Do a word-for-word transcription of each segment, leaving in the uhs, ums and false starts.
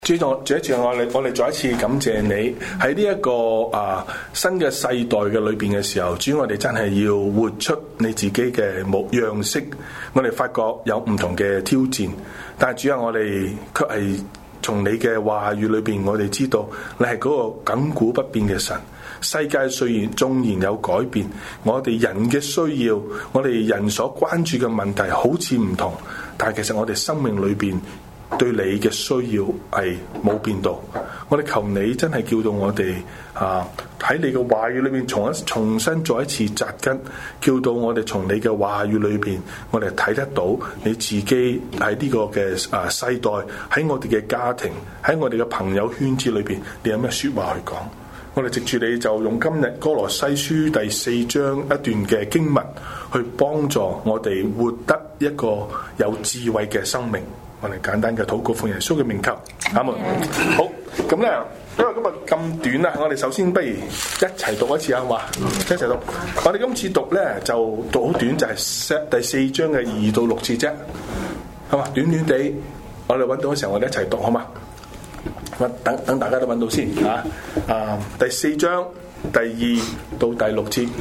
主仲，主一次我哋我哋再一次感謝你喺呢一個啊新嘅世代嘅裏邊嘅時候，主我哋真係要活出你自己嘅模樣式。我哋發覺有唔同嘅挑戰，但係主啊，我哋卻係從你嘅話語裏邊，我哋知道你係嗰個亙古不變嘅神。世界雖然縱然有改變，我哋人嘅需要，我哋人所關注嘅問題好似唔同，但係其實我哋生命裏邊對你嘅需要係冇變到。我哋求你真係叫到我哋啊喺你嘅話語裏邊重一重新再一次紮根，叫到我哋從你嘅話語裏邊，我哋睇得到你自己喺呢個嘅啊世代，喺我哋嘅家庭，喺我哋嘅朋友圈子裏邊，你有咩説話去講？我哋藉住你就用今日歌羅西書第四章一段嘅經文，去幫助我哋活得一個有智慧嘅生命。我哋簡單嘅禱告奉耶穌嘅名求，阿門。好，咁咧，因為今日咁短啦，我哋首先不如一齊讀一次啊，好嘛？一齊讀。我哋今次讀咧就讀好短，就係第四章嘅二到六節啫，係嘛？短短地，我哋揾到嘅時候，我哋一齊讀，好嘛？等等大家都揾到先嚇。啊，第四章第二到第六節，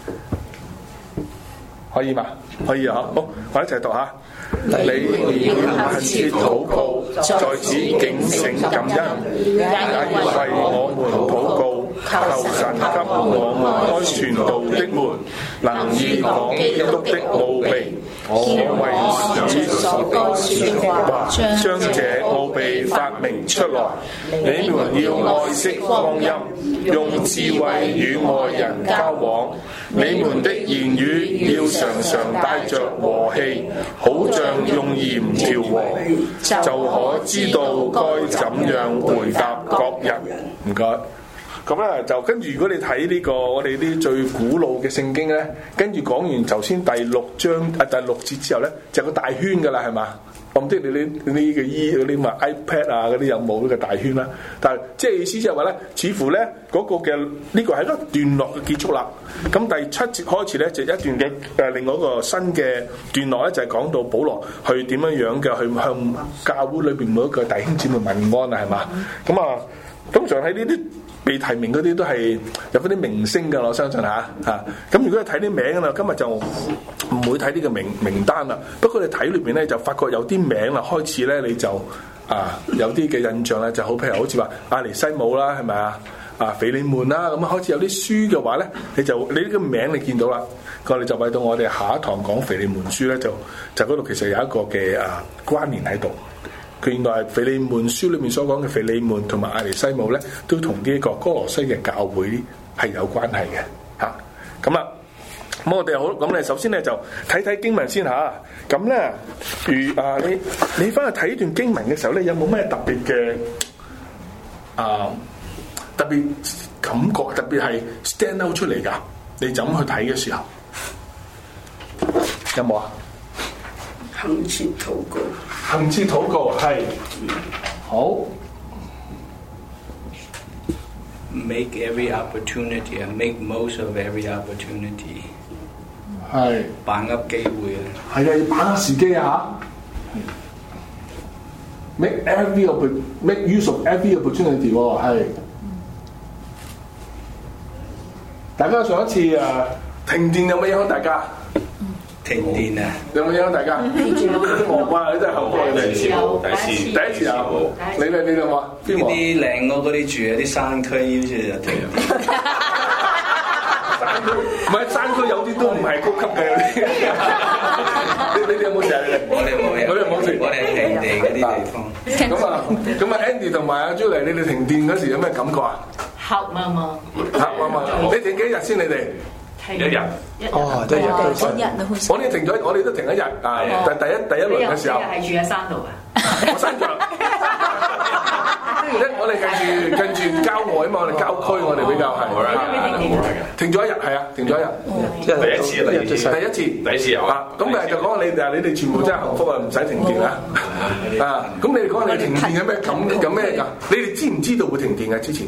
可以嘛？可以啊，好，我哋一齊讀下。你要懇切禱告，在此警醒感恩，也要為我們禱告，求神給我們開傳道的門，能以講基督的奧秘。我為主所該説話，將這奧秘發明出來。你們要愛惜光陰，用智慧與外人交往。你們的言語要常常帶着和氣，好像用鹽調和，就可知道該怎樣回答各人。唔該。咁咧就跟住，如果你睇呢個我哋啲最古老嘅聖經咧，跟住講完頭先第六章啊第六節之後咧，就有個大圈噶啦，係嘛？我唔知你啲你啲嘅 E 嗰啲嘛 iPad 啊嗰啲有冇呢個大圈啦？但係即係意思就係話咧，似乎咧嗰、那個嘅呢、這個係一個段落嘅結束啦。咁第七節開始咧就一段嘅誒、呃、另外一個新嘅段落咧，就係、是、講到保羅去點樣樣嘅去向教會裏邊每一個弟兄姊妹問安啊，係嘛？咁啊，通常喺呢啲被提名嗰啲都係有嗰啲明星㗎，我相信嚇嚇。咁如果你睇啲名啦，今日就唔會睇呢個名名單啦。不過你睇裏邊咧就發覺有啲名啦，開始咧你就啊有啲嘅印象咧就好，譬如好似話阿尼西姆啦，係咪啊？啊腓利門啦，咁開始有啲書嘅話咧，你就你呢個名你見到啦。我哋就為到我哋下一堂講腓利門書咧，就就嗰度其實有一個嘅啊關聯喺度。佢原來係腓利門書裏面所講嘅腓利門同埋阿尼西姆咧，都同呢一個歌羅西嘅教會係有關係嘅嚇。咁啦，咁我哋好，咁你首先咧就睇睇經文先嚇。咁咧，如啊你你翻去睇段經文嘅時候咧，有冇咩特別嘅啊特別感覺？特別係 stand out 出嚟㗎？你怎去睇嘅時候有冇啊？ 懇切禱告， 懇切禱告係好。 Make every opportunity and make most of every opportunity。 係把握機會啊！ 係啊，要把握時機啊！ Make every opp- make use of every opportunity 喎，係。大家上一次誒、啊、停電有冇影響大家？ 停電啊！ 有冇影響大家？我哇！你真係幸福啊！ 第一次，第一次， 第一次啊！你哋你哋有冇啊？邊個？ 啲靚屋嗰啲住喺啲山區，好似就停電。 山區唔係山區，有啲都唔係高級嘅。你你哋有冇成日？ 我哋冇嘢， 我哋冇事。 我哋平地嗰啲地方。 咁啊，咁啊，Andy 同埋阿 Julie，你哋停電嗰時有咩感覺啊？ 黑嘛嘛， 黑嘛嘛，你停幾日先？你哋一日。 哦，一日都一日都好似。 我哋停咗，我哋都停一日啊！但第一第一輪嘅時候， 係住喺山度啊。 我山腳。跟住咧，我哋近住近住郊外啊嘛，我哋郊區，我哋比較係。停咗一日，係啊，停咗一日。 即係第一次，第一次， 第一次， 第一次有啊！咁誒就講你哋，你哋全部真係幸福啊，唔使停電啊！啊！咁你哋講你停電有咩感有咩㗎？你哋知唔知道會停電㗎？之前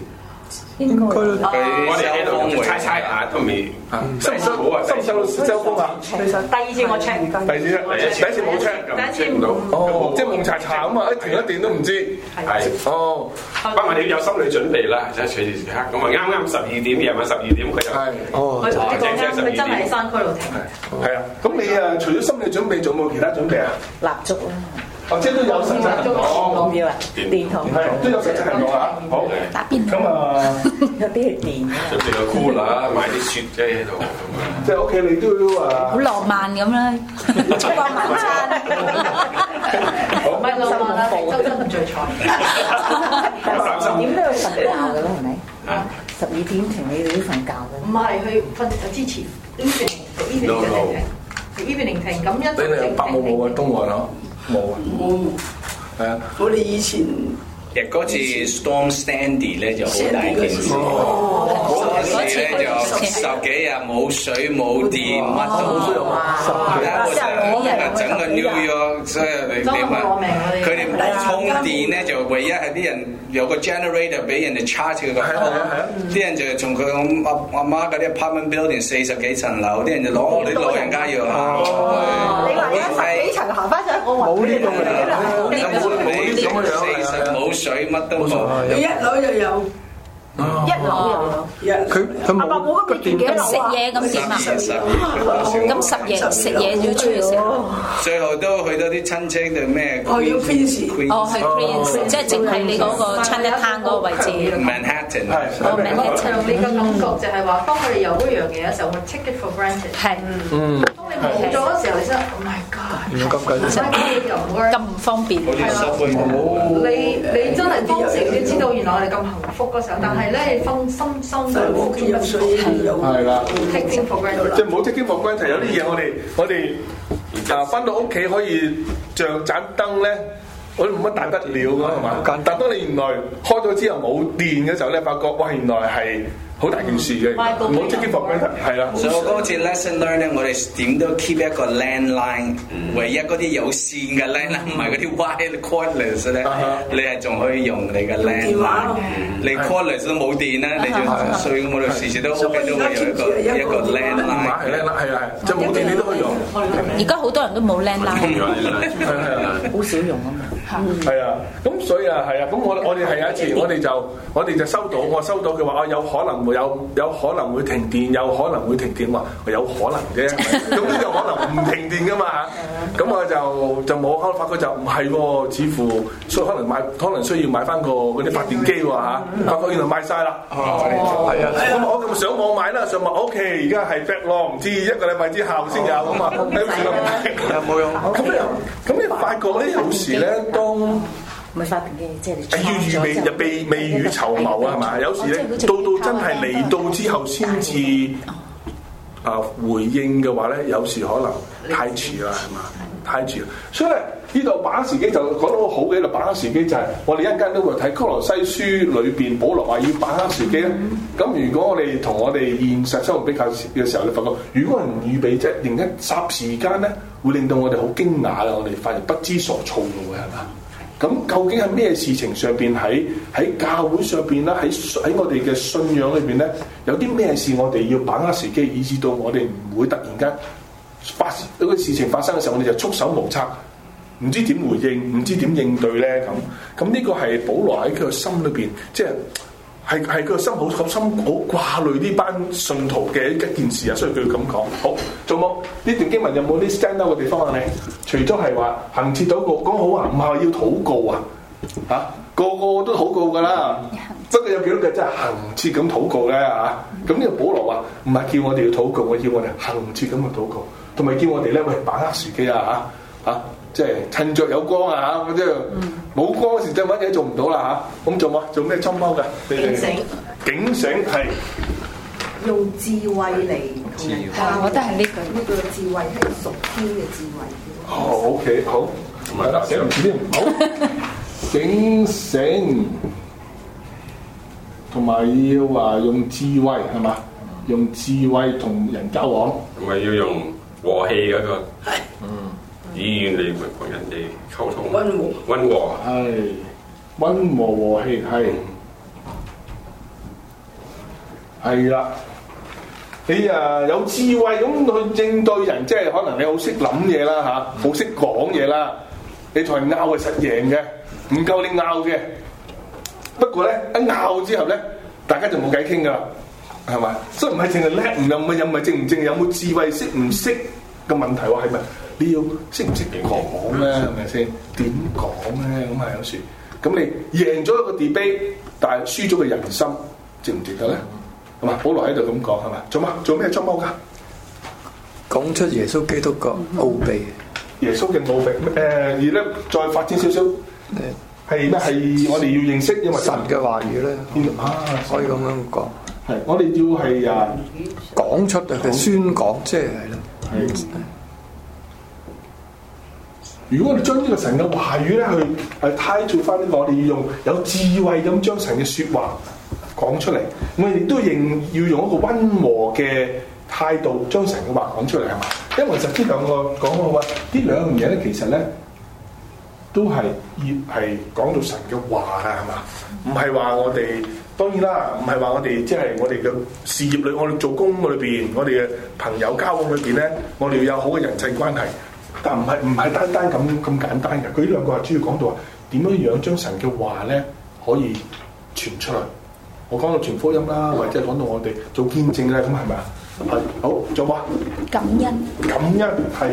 應該我哋喺度猜猜下都未， 收唔收收唔收到收風啊？ 其實第二次我 check， 第二次第一次冇 check， 第一次唔到， 哦，即係蒙查查咁啊！一停一電都唔知。 係哦， 不過你要有心理準備啦，即係隨時時刻。咁啊啱啱十二點夜晚十二點佢就係哦， 佢你講啱，佢真係喺山區度停。 係啊，咁你啊除咗心理準備，仲有冇其他準備啊？ 蠟燭啦。 哦，即係都有實際行動， 要啊，電筒係都有實際行動啊！好， 打邊爐咁啊， 有啲係電嘅。 準備個 cooler 買啲雪雞喺度咁啊！ 即係屋企你都啊， 好浪漫咁啦，燭光晚餐。 唔係浪漫啦，周身唔聚財。十點都要瞓覺㗎啦，係咪？十二點停你哋都瞓覺嘅。 唔係去瞓之前 evening evening 停 evening 停咁一你哋有白冇冇啊？東岸咯，冇啊， 冇。 係啊， 我哋以前其實嗰次 Storm Sandy 咧就好大件事，嗰時咧就十幾日冇水冇電，乜都冇。啊，整個 New York，所以你你問佢哋冇充電咧，就唯一係啲人有個 generator 俾人哋 charge 佢個 phone，啲人就從佢阿阿媽嗰啲 apartment building 四十幾層樓，啲人就攞啲老人家要行去。 你話十幾層行翻上，我話冇呢個嘅， 冇呢咁樣冇水乜都冇。 一樓就有， 一樓又有。 佢佢冇冇咁嘅電幾咁食嘢咁點啊？咁十夜食嘢要出去食。 最後都去到啲親戚定咩？ 我要 Queens。 哦，去 Queens，即係淨係你嗰個 Chinatown 嗰個位置。 Manhattan。 哦，Manhattan。 你嘅感覺就係話，當佢哋有嗰樣嘢嘅時候，我 take it for granted。 係。 嗯。 當你冇咗嘅時候，你真係 Oh my God！ 原來咁緊要， 咁唔方便。 係啦，你你真係當時你知道原來我哋咁幸福嗰時候，但係咧分心心到呼吸不順， 係啦。 take it for granted。 即係唔好 take it for granted，有啲嘢我哋我哋啊翻到屋企可以著盞燈咧，我都冇乜大不了㗎係嘛？但當你原來開咗之後冇電嘅時候咧，發覺哇原來係好大件事嘅，唔好 take it for granted，係啦。 所以嗰次 lesson learn 咧，我哋點都 keep 一個 landline，唯一嗰啲有線嘅 landline，唔係嗰啲 wire cordless 咧，你係仲可以用你嘅 landline。你 cordless 都冇電咧，你就所以我哋時時都屋企都會有一個一個 landline。 係 landline，係啊係，即係冇電你都可以用。 而家好多人都冇 landline， 係係啊， 好少用啊嘛。 係啊，咁所以啊係啊，咁我我哋係有一次，我哋就我哋就收到，我收到佢話啊有可能會有有可能會停電，有可能會停電，話有可能啫，咁呢就可能唔停電噶嘛嚇，咁我就就冇可能發覺就唔係喎，似乎所以可能買可能需要買翻個嗰啲發電機喎嚇，發覺原來賣晒啦，係啊，咁我咁上網買啦，上網 OK，而家係 back 咯，唔知一個禮拜之後先有咁啊，有冇用？咁你咁你發覺咧有時咧當唔係發電機，即係你要預備就未未雨綢繆啊，係嘛？有時咧到到真係嚟到之後先至啊回應嘅話咧，有時可能太遲啦，係嘛？太遲啦。所以咧呢度把握時機就講到好嘅，呢度把握時機就係我哋一陣間都會睇《歌羅西書》裏邊，保羅話要把握時機咧。咁、嗯、如果我哋同我哋現實生活比較嘅時候，你發覺如果唔預備啫，另一霎時間咧，會令到我哋好驚訝啊！我哋反而不知所措嘅喎，係嘛？咁究竟係咩事情上邊喺喺教會上邊啦，喺喺我哋嘅信仰裏邊咧，有啲咩事我哋要把握時機，以至到我哋唔會突然間發嗰個事情發生嘅時候，我哋就束手無策，唔知點回應，唔知點應對咧咁。咁呢個係保羅喺佢個心裏邊，即係係係佢個心好心好掛慮呢班信徒嘅一件事啊，所以佢要咁講。好，仲冇呢段經文有冇啲 stand out 嘅地方啊？你除咗係話恆切禱告，講好啊，唔係話要禱告啊，嚇、啊、個個都禱告㗎啦。不過有幾多個真係恆切咁禱告咧嚇？咁呢個保羅話唔係叫我哋要禱告，我要我哋恆切咁去禱告，同埋叫我哋咧喂把握時機啊嚇嚇，即係趁着有光啊嚇，即係冇光嗰時真係乜嘢做唔到啦嚇。咁做乜？做咩針貓㗎？ 警醒， 警醒係用智慧嚟同人交流。 我覺得係呢句， 呢個智慧係屬天嘅智慧。 哦 ，OK，好，係啦，寫唔住添，好，警醒，同埋要話用智慧係嘛？用智慧同人交往， 同埋要用和氣嗰個，嗯，語言嚟同人哋溝通， 溫和， 溫和， 係溫和和氣係。 係啦。你啊有智慧咁去應對人，即係可能你好識諗嘢啦嚇，好識講嘢啦，你同人拗係實贏嘅，唔夠你拗嘅。不過咧一拗之後咧，大家就冇偈傾噶啦，係咪？所以唔係淨係叻，唔又唔係又唔係正唔正，有冇智慧識唔識嘅問題喎？係咪？你要識唔識講咧？係咪先？點講咧？咁係有時咁你贏咗一個 debate，但係輸咗個人心，值唔值得咧？係嘛？保羅喺度咁講係嘛？做乜？做咩裝踎㗎？ 講出耶穌基督個奧秘。 耶穌嘅奧秘誒，而咧再發展少少，係咩？係我哋要認識，因為神嘅話語咧， 啊， 可以咁樣講。 係我哋要係啊講出嘅宣講，即係係啦。 係。如果我哋將呢個神嘅話語咧去誒態度翻呢個，我哋要用有智慧咁將神嘅説話講出嚟，我哋亦都認要用一個溫和嘅態度將神嘅話講出嚟，係嘛？因為實呢兩個講嘅話，呢兩樣嘢咧，其實咧都係要係講到神嘅話啊，係嘛？唔係話我哋當然啦，唔係話我哋即係我哋嘅事業裏，我哋做工裏邊，我哋嘅朋友交往裏邊咧，我哋要有好嘅人際關係，但唔係唔係單單咁咁簡單嘅。佢呢兩個係主要講到話點樣樣將神嘅話咧可以傳出嚟。我講到傳福音啦，或者講到我哋做見證咧，咁係咪啊？係好，做乜？ 感恩。 感恩係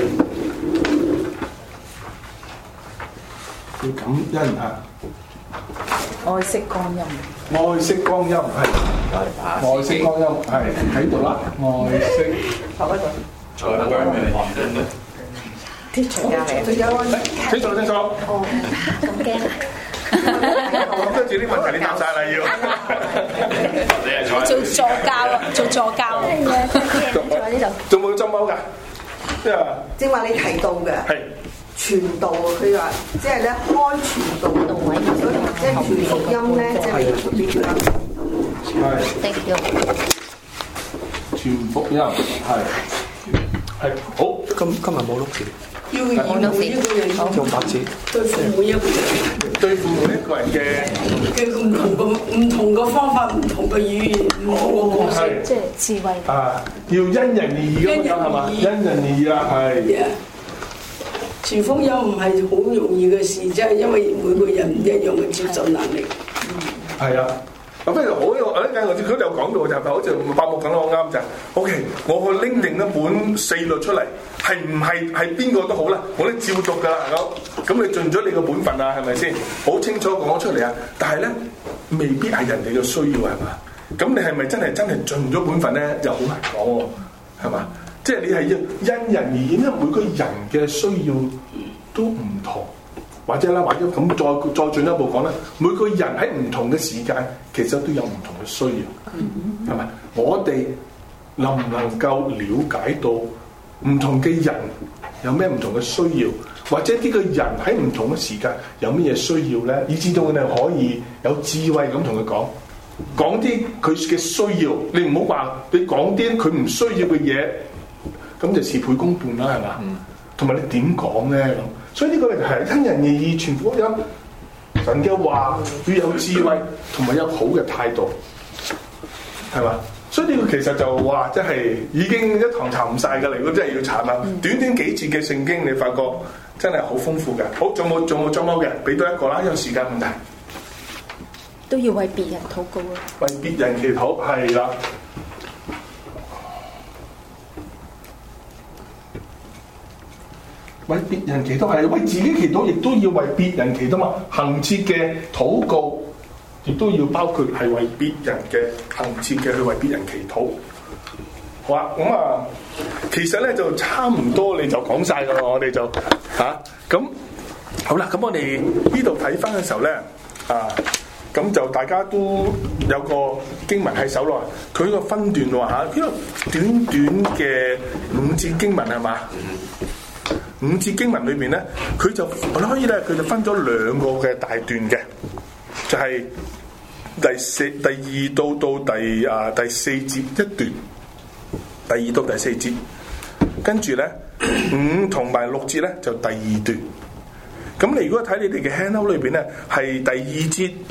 要感恩啊！ 愛惜光陰。 愛惜光陰係，愛惜光陰係喺度啦，愛惜。 坐嗰度。 坐喺嗰邊。 貼牆隔離。 清楚清楚。清楚哦，咁驚啊！ 跟住啲問題你答晒啦要。 你係坐做助教啊，做助教。坐喺呢度。 仲冇針踎㗎？即係正話你提到嘅。 係。 傳道，佢話即係咧開傳道道位，所以即係傳福音咧，即係呢個。 係。 定要。 傳福音係係好。 今今日冇碌字。 要要每一個人用白紙對付每一個人， 對付每一個人嘅嘅唔同個唔同嘅方法、唔同嘅語言、唔同嘅角色， 即係智慧。 啊，要因人而異咁樣係嘛？因人而異啦，係。 傳福音唔係好容易嘅事，即係因為每個人唔一樣嘅接受能力。 係啊。咁不如我我一陣我佢哋有講到就係好似伯母講得好啱就係 ，OK，我去拎定一本四律出嚟，係唔係係邊個都好啦，我都照讀㗎啦，咁咁你盡咗你個本分啊，係咪先？好清楚講出嚟啊！但係咧，未必係人哋嘅需要係嘛？咁你係咪真係真係盡咗本分咧？又好難講喎，係嘛？即係你係要因人而異，因為每個人嘅需要都唔同。或者啦，或者咁再再進一步講咧，每個人喺唔同嘅時間，其實都有唔同嘅需要，係咪、嗯？我哋能唔能夠了解到唔同嘅人有咩唔同嘅需要，或者呢個人喺唔同嘅時間有咩嘢需要咧？以至到我哋可以有智慧咁同佢講，講啲佢嘅需要，你唔好話你講啲佢唔需要嘅嘢，咁就事倍功半啦，係嘛？同埋、嗯、你點講咧咁？所以呢個就係因人而異傳福音，神嘅話要有智慧，同埋有好嘅態度，係嘛？所以呢個其實就話，即係已經一堂查唔晒㗎啦。如果真係要查啊，嗯、短短幾節嘅聖經，你發覺真係好豐富嘅。好，仲冇仲冇裝踎嘅，俾多一個啦，因為時間問題。 都要為別人禱告啊！ 為別人祈禱係啦。為別人祈禱係為自己祈禱，亦都要為別人祈禱嘛。恆切嘅禱告，亦都要包括係為別人嘅恆切嘅去為別人祈禱。好啊，咁啊，其實咧就差唔多，你就講晒噶啦，我哋就嚇咁、啊、好啦。咁我哋呢度睇翻嘅時候咧，啊，咁就大家都有個經文喺手咯。佢個分段喎嚇，呢個短短嘅五節經文係嘛？五節經文裏邊咧，佢就我哋可以咧，佢就分咗兩個嘅大段嘅，就係、是、第四、第二到到第啊第四節一段，第二到第四節，跟住咧五同埋六節咧就第二段。咁你如果睇你哋嘅 handout 裏邊咧，係第二節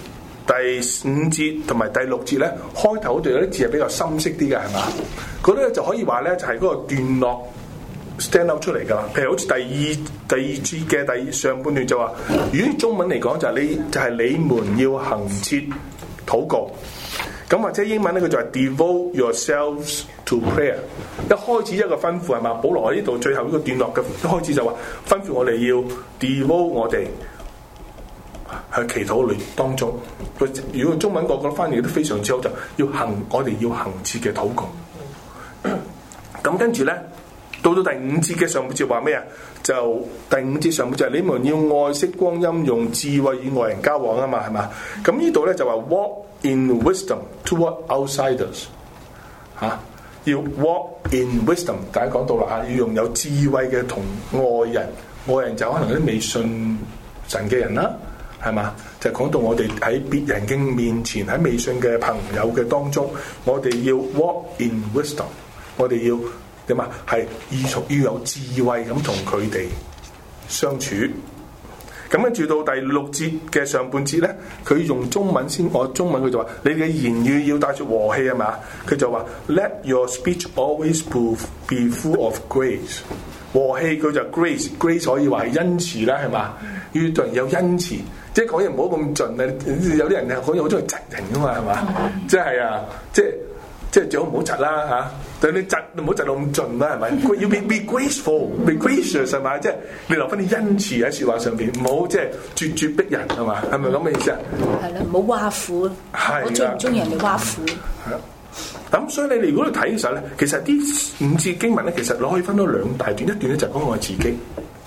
第五節同埋第六節咧，開頭嗰度有啲字係比較深色啲嘅，係嘛？嗰啲咧就可以話咧就係嗰個段落 stand out 出嚟㗎啦。譬如好似第二第二節嘅第上半段就話，如果中文嚟講就係你就係、是、你們要恆切禱告。咁或者英文咧佢就係 devote yourselves to prayer。一開始一個吩咐係嘛？保羅喺呢度最後呢個段落嘅一開始就話吩咐我哋要 devote 我哋喺祈禱裏當中。如果中文個個翻譯都非常之好，就要行我哋要恆切嘅禱告。咁跟住咧，到到第五節嘅上半節話咩啊？就第五節上半就係你們要愛惜光陰，用智慧與外人交往啊嘛，係嘛？咁呢度咧就話 walk in wisdom toward outsiders 嚇、啊，要 walk in wisdom， 大家講到啦嚇，要用有智慧嘅同外人，外人就可能啲未信神嘅人啦。係嘛？就講到我哋喺別人嘅面前，喺未信嘅朋友嘅當中，我哋要 walk in wisdom， 我哋要點啊？係要從要有智慧咁同佢哋相處。咁跟住到第六節嘅上半節咧，佢用中文先，我中文佢就話：你嘅言語要帶住和氣係嘛？佢就話 Let your speech always be full of grace。和氣佢就 grace，grace 可以話係恩慈啦，係嘛？要對人有恩慈。即係講嘢唔好咁盡啊！有啲人係講嘢好中意窒人噶嘛，係嘛？即係啊，即係即係最好唔好窒啦嚇。但係你窒唔好窒到咁盡啦，係咪？要 be be graceful，be gracious 係嘛？即係你留翻啲恩慈喺説話上邊，唔好即係咄咄逼人係嘛？係咪咁嘅意思啊？ 係啦，唔好挖苦。我最唔中意人哋挖苦。 係啦。咁所以你哋如果你睇嘅時候咧，其實啲五節經文咧，其實你可以分到兩大段，一段咧就講我自己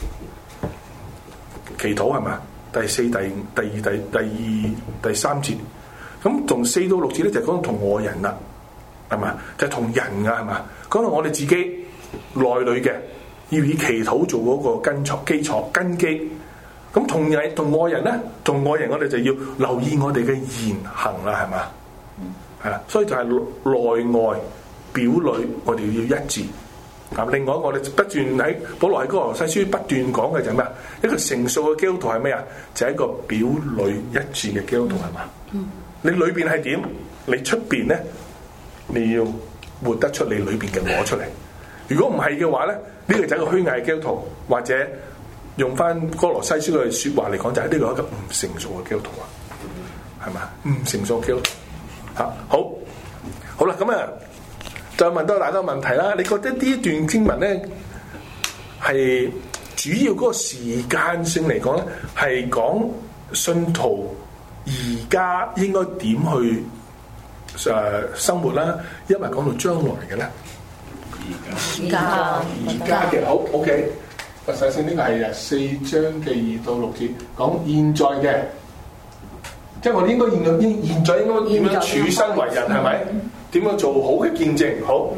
祈禱係嘛？第四、第五、第二、第第二、第三節，咁從四到六節咧就講同外人啦，係嘛？就係、是、同人啊，係嘛？講到我哋自己內裏嘅，要以祈禱做嗰個根礎、基礎、根基。咁同人同外人咧，同外人我哋就要留意我哋嘅言行啦，係嘛？係啦，所以就係內外表裏，我哋要一致。啊！另外我哋不斷喺保羅喺哥羅西書不斷講嘅就係咩啊？一個成熟嘅基督徒係咩啊？就係、是、一個表裏一致嘅基督徒係嘛？嗯、你裏邊係點？你出邊咧，你要活得出你裏邊嘅我出嚟。如果唔係嘅話咧，呢、這個就係一個虛偽嘅基督徒，或者用翻哥羅西書嘅説話嚟講，就係呢個一個唔成熟嘅基督徒啊，係嘛？唔成熟嘅基督徒嚇、啊，好，好啦，咁啊。就問到大家問題啦，你覺得呢一段經文咧係主要嗰個時間性嚟講咧，係講信徒而家應該點去誒、呃、生活啦？因為講到將來嘅咧，而家而家嘅好 OK。首先呢個係四章嘅二到六節講現在嘅，即係我哋應該現在應現在應該點樣處身為人係咪？點樣做好嘅見證？好，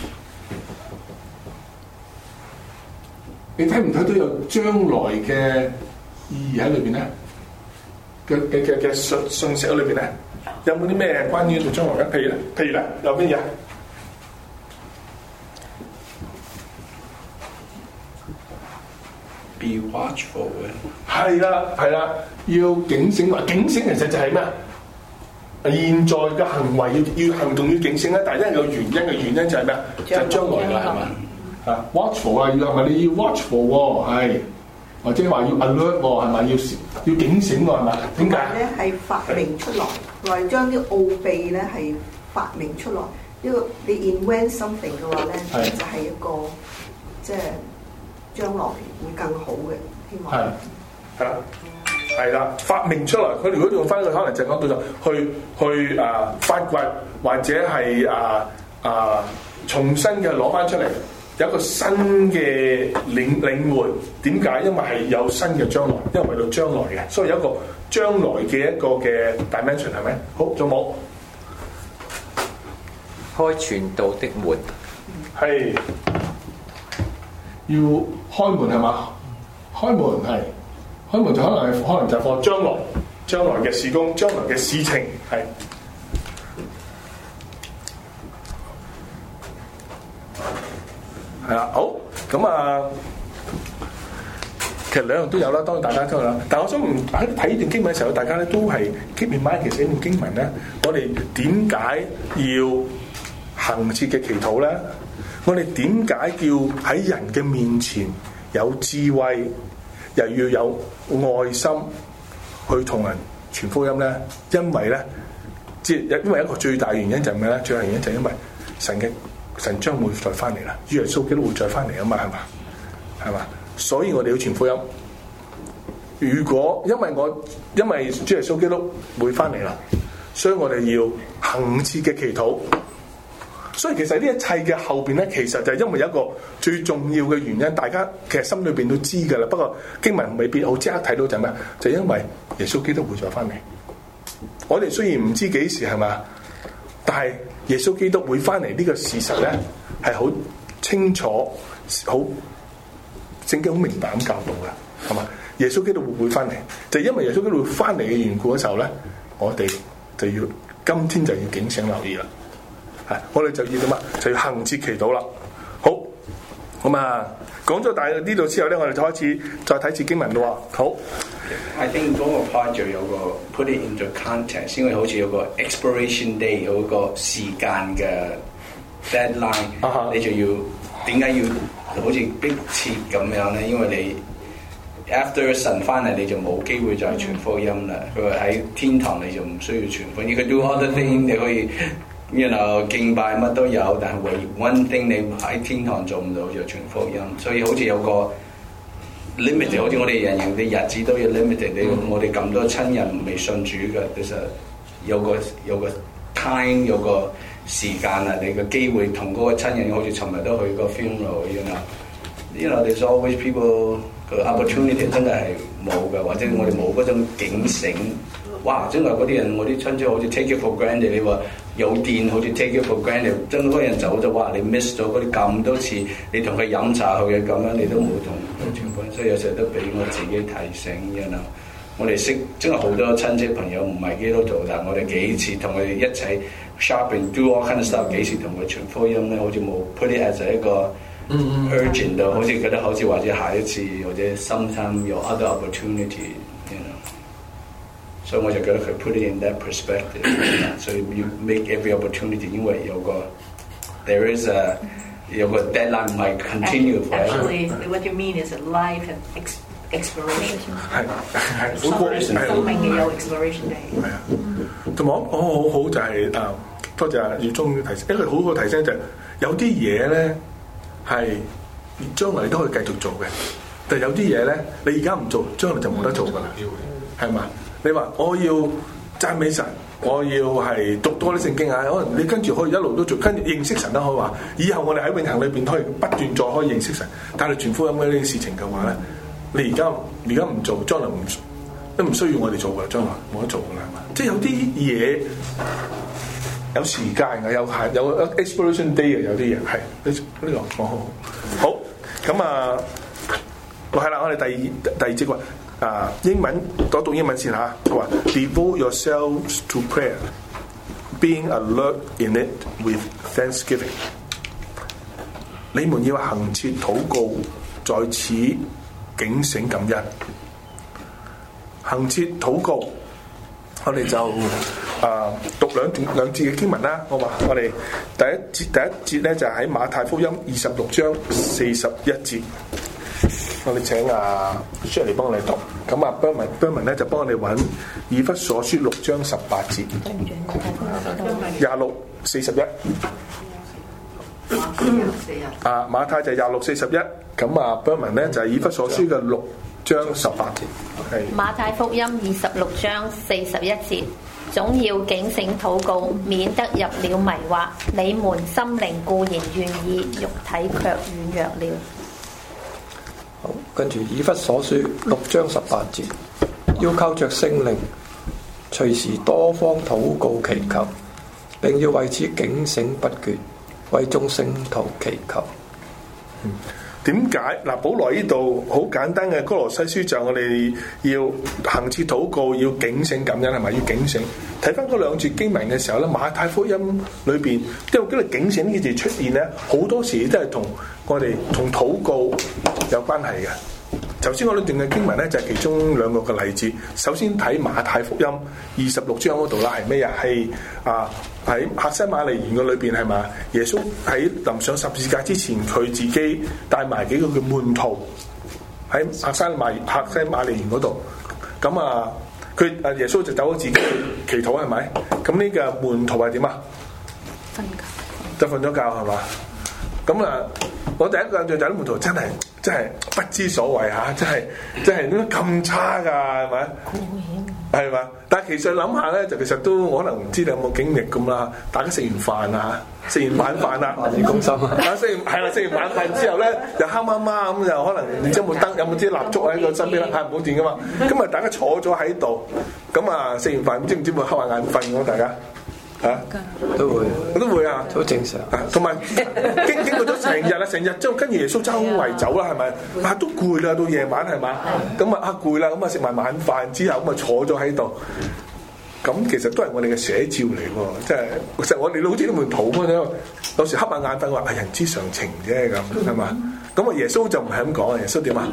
你睇唔睇到有將來嘅意義喺裏邊咧？嘅嘅嘅嘅信信息喺裏邊咧？有冇啲咩關於到將來嘅？譬如咧，譬如咧，有咩嘢 ？Be watchful 嘅。 係啦，係啦，要警醒。警醒其實就係咩啊？現在嘅行為要要行動要警醒咧，但係因為有原因嘅原因就係咩啊？就係將來㗎係嘛？啊 watchful 啊，要係咪你要 watchful 喎？係，或者話要 alert 喎係咪？要要警醒喎係咪？點解咧？係發明出來，或者將啲奧秘咧係發明出來。呢個你 invent something 嘅話咧，就係一個即係將來會更好嘅希望。係係啦。係啦，發明出來，佢如果用翻佢，可能就講到就去去啊發掘，或者係啊啊重新嘅攞翻出嚟，有一個新嘅領領會。點解？因為係有新嘅將來，因為為到將來嘅，所以有一個將來嘅一個嘅 dimension 係咪？好，仲冇開傳道的門， 係要開門係嘛？開門係。開門就可能係可能就係放將來將來嘅事工，將來嘅事情係係啦。好咁啊， 其實兩樣都有啦，當然大家都有啦。但係我想唔喺睇呢段經文嘅時候，大家咧都係 keep in mind，其實呢段經文咧，我哋點解要恆切嘅祈禱咧？我哋點解叫喺人嘅面前有智慧，又要有愛心去同人傳福音咧？因為咧，即係因為一個最大原因就係咩咧？最大原因就係因為神嘅神將會再翻嚟啦，主耶穌基督會再翻嚟啊嘛，係嘛？係嘛？所以我哋要傳福音。如果因為我因為主耶穌基督會翻嚟啦，所以我哋要恆切嘅祈禱。所以其實呢一切嘅後邊咧，其實就係因為有一個最重要嘅原因，大家其實心裏邊都知㗎啦。不過經文未必好即刻睇到就係咩？就係因為耶穌基督會再翻嚟。我哋雖然唔知幾時係嘛，但係耶穌基督會翻嚟呢個事實咧係好清楚、好聖經好明白咁教導嘅，係嘛？耶穌基督會會翻嚟，就係因為耶穌基督會翻嚟嘅緣故嘅時候咧，我哋就要今天就要警醒留意啦。係，我哋就要點啊？就要恆切祈禱啦。好，咁啊，講咗大約呢度之後咧，我哋就開始再睇次經文咯。好 ，I think 嗰個 part 就有個 put it into context， 因為好似有個 expiration day， 有個時間嘅 deadline，、uh-huh. 你就要點解要好似迫切咁樣咧？因為你 after 神翻嚟，你就冇機會再傳福音啦。佢話喺天堂你就唔需要傳福音，你可以 do other thing， 你可以。You know， 敬拜乜都有，但係唯 one thing 你喺天堂做唔到就傳福音，所以好似有個 limited， 好似我哋人人嘅日子都要 limited。你我哋咁多親人未信主嘅，其實有個有個 time 有個時間啊，你嘅機會同嗰個親人，好似尋日都去個 funeral，you know，you know there's always people 個 opportunity 真係係冇嘅，或者我哋冇嗰種警醒。哇！真係嗰啲人，我啲親戚好似 take it for granted， 你話有電好似 take it for granted， 真係嗰個人走咗，哇！你 miss 咗嗰啲咁多次，你同佢飲茶去嘅咁樣，你都冇同佢傳福音，所以有時候都俾我自己提醒嘅啦。我哋識真係好多親戚朋友唔係基督徒，但係我哋幾次同佢哋一齊 shopping do all kind of stuff， 幾時同佢傳福音咧？好似冇 put it as 一個 urgent 到，好似覺得好似或者下一次或者 sometime 有 other opportunity。所以我就覺得佢 put it in that perspective， 所以 you make every opportunity， 因為有個 there is a 有個 deadline 唔係 continue forever。 Actually, what you mean is a life and exploration。 係係生命嘅有 exploration day。 係啊，同埋我我好好就係、是、誒，多謝阿耀忠提醒，一個好好提醒就係、是、有啲嘢咧係將來都可以繼續做嘅，但係有啲嘢咧你而家唔做，將來就冇得做㗎啦，係嘛？你話我要讚美神，我要係讀多啲聖經啊！可能你跟住可以一路都做，跟住認識神啦。可以話以後我哋喺永恆裏邊可以不斷再可以認識神。但係傳福音呢啲事情嘅話咧，你而家而家唔做，將來唔都唔需要我哋做㗎，將來冇得做㗎啦，係嘛？即係有啲嘢有時間嘅，有係有 expiration day 嘅，有啲嘢係呢呢個講好好咁啊！係啦，我哋第二第二節話。啊，英文我讀英文先嚇。佢話 Devote yourselves to prayer, being alert in it with thanksgiving。你們要恆切禱告，在此警醒感恩。恆切禱告，我哋就啊讀兩段兩節嘅經文啦。我話我哋第一節第一節咧就喺馬太福音二十六章四十一節。我哋請阿 Shirley 幫我哋讀，咁啊 Berman Berman 咧就幫我哋揾以弗所書六章十八節，廿六四十一。啊馬太就係廿六四十一，咁啊 Berman 咧就係以弗所書嘅六章十八節。係馬太福音二十六章四十一節，總要警醒禱告，免得入了迷惑。你們心靈固然願意，肉體卻軟弱了。 好，跟住以弗所書六章十八節，要靠着聖靈，隨時多方禱告祈求，並要為此警醒不決，為眾聖徒祈求。 嗯，點解嗱？保羅呢度好簡單嘅哥羅西書就我哋要恆切禱告，要警醒感恩係咪？要警醒。睇翻嗰兩節經文嘅時候咧，馬太福音裏邊都有嗰個警醒呢個字出現咧，好多時都係同我哋同禱告有關係嘅。 頭先我哋段嘅經文咧就係、是、其中兩個嘅例子。首先睇馬太福音二十六章嗰度啦，係咩啊？係啊喺客西馬尼園嘅裏邊係嘛？耶穌喺臨上十字架之前，佢自己帶埋幾個嘅門徒喺客西馬客西馬尼園嗰度。咁啊，佢啊耶穌就走咗自己祈禱係咪？咁呢個門徒係點啊？瞓覺就瞓咗覺係嘛？咁啊，我第一個印象就係啲門徒真係真係不知所謂嚇，真係真係點解咁差㗎係咪？係嘛？但係其實諗下咧，就其實都可能唔知你有冇經歷咁啦。大家食完飯啊，食完晚飯啦，萬事公心啊！食完係啦，食完晚飯之後咧，又黑媽媽咁，又可能唔知有冇燈，有冇啲蠟燭喺個身邊啦，係冇電噶嘛。咁啊，大家坐咗喺度，咁啊食完飯，唔知唔知會瞌下眼瞓咁大家？嚇，都會，都會啊，好正常。同埋經經過咗成日啦，成日之後跟住耶穌周圍走啦，係咪？啊，都攰啦，到夜晚係嘛？咁啊啊攰啦，咁啊食埋晚飯之後，咁啊坐咗喺度。咁其實都係我哋嘅寫照嚟喎，即係其實我哋好似啲門徒咁樣，有時瞌下眼瞓話係人之常情啫咁，係嘛？咁啊耶穌就唔係咁講啊，耶穌點啊？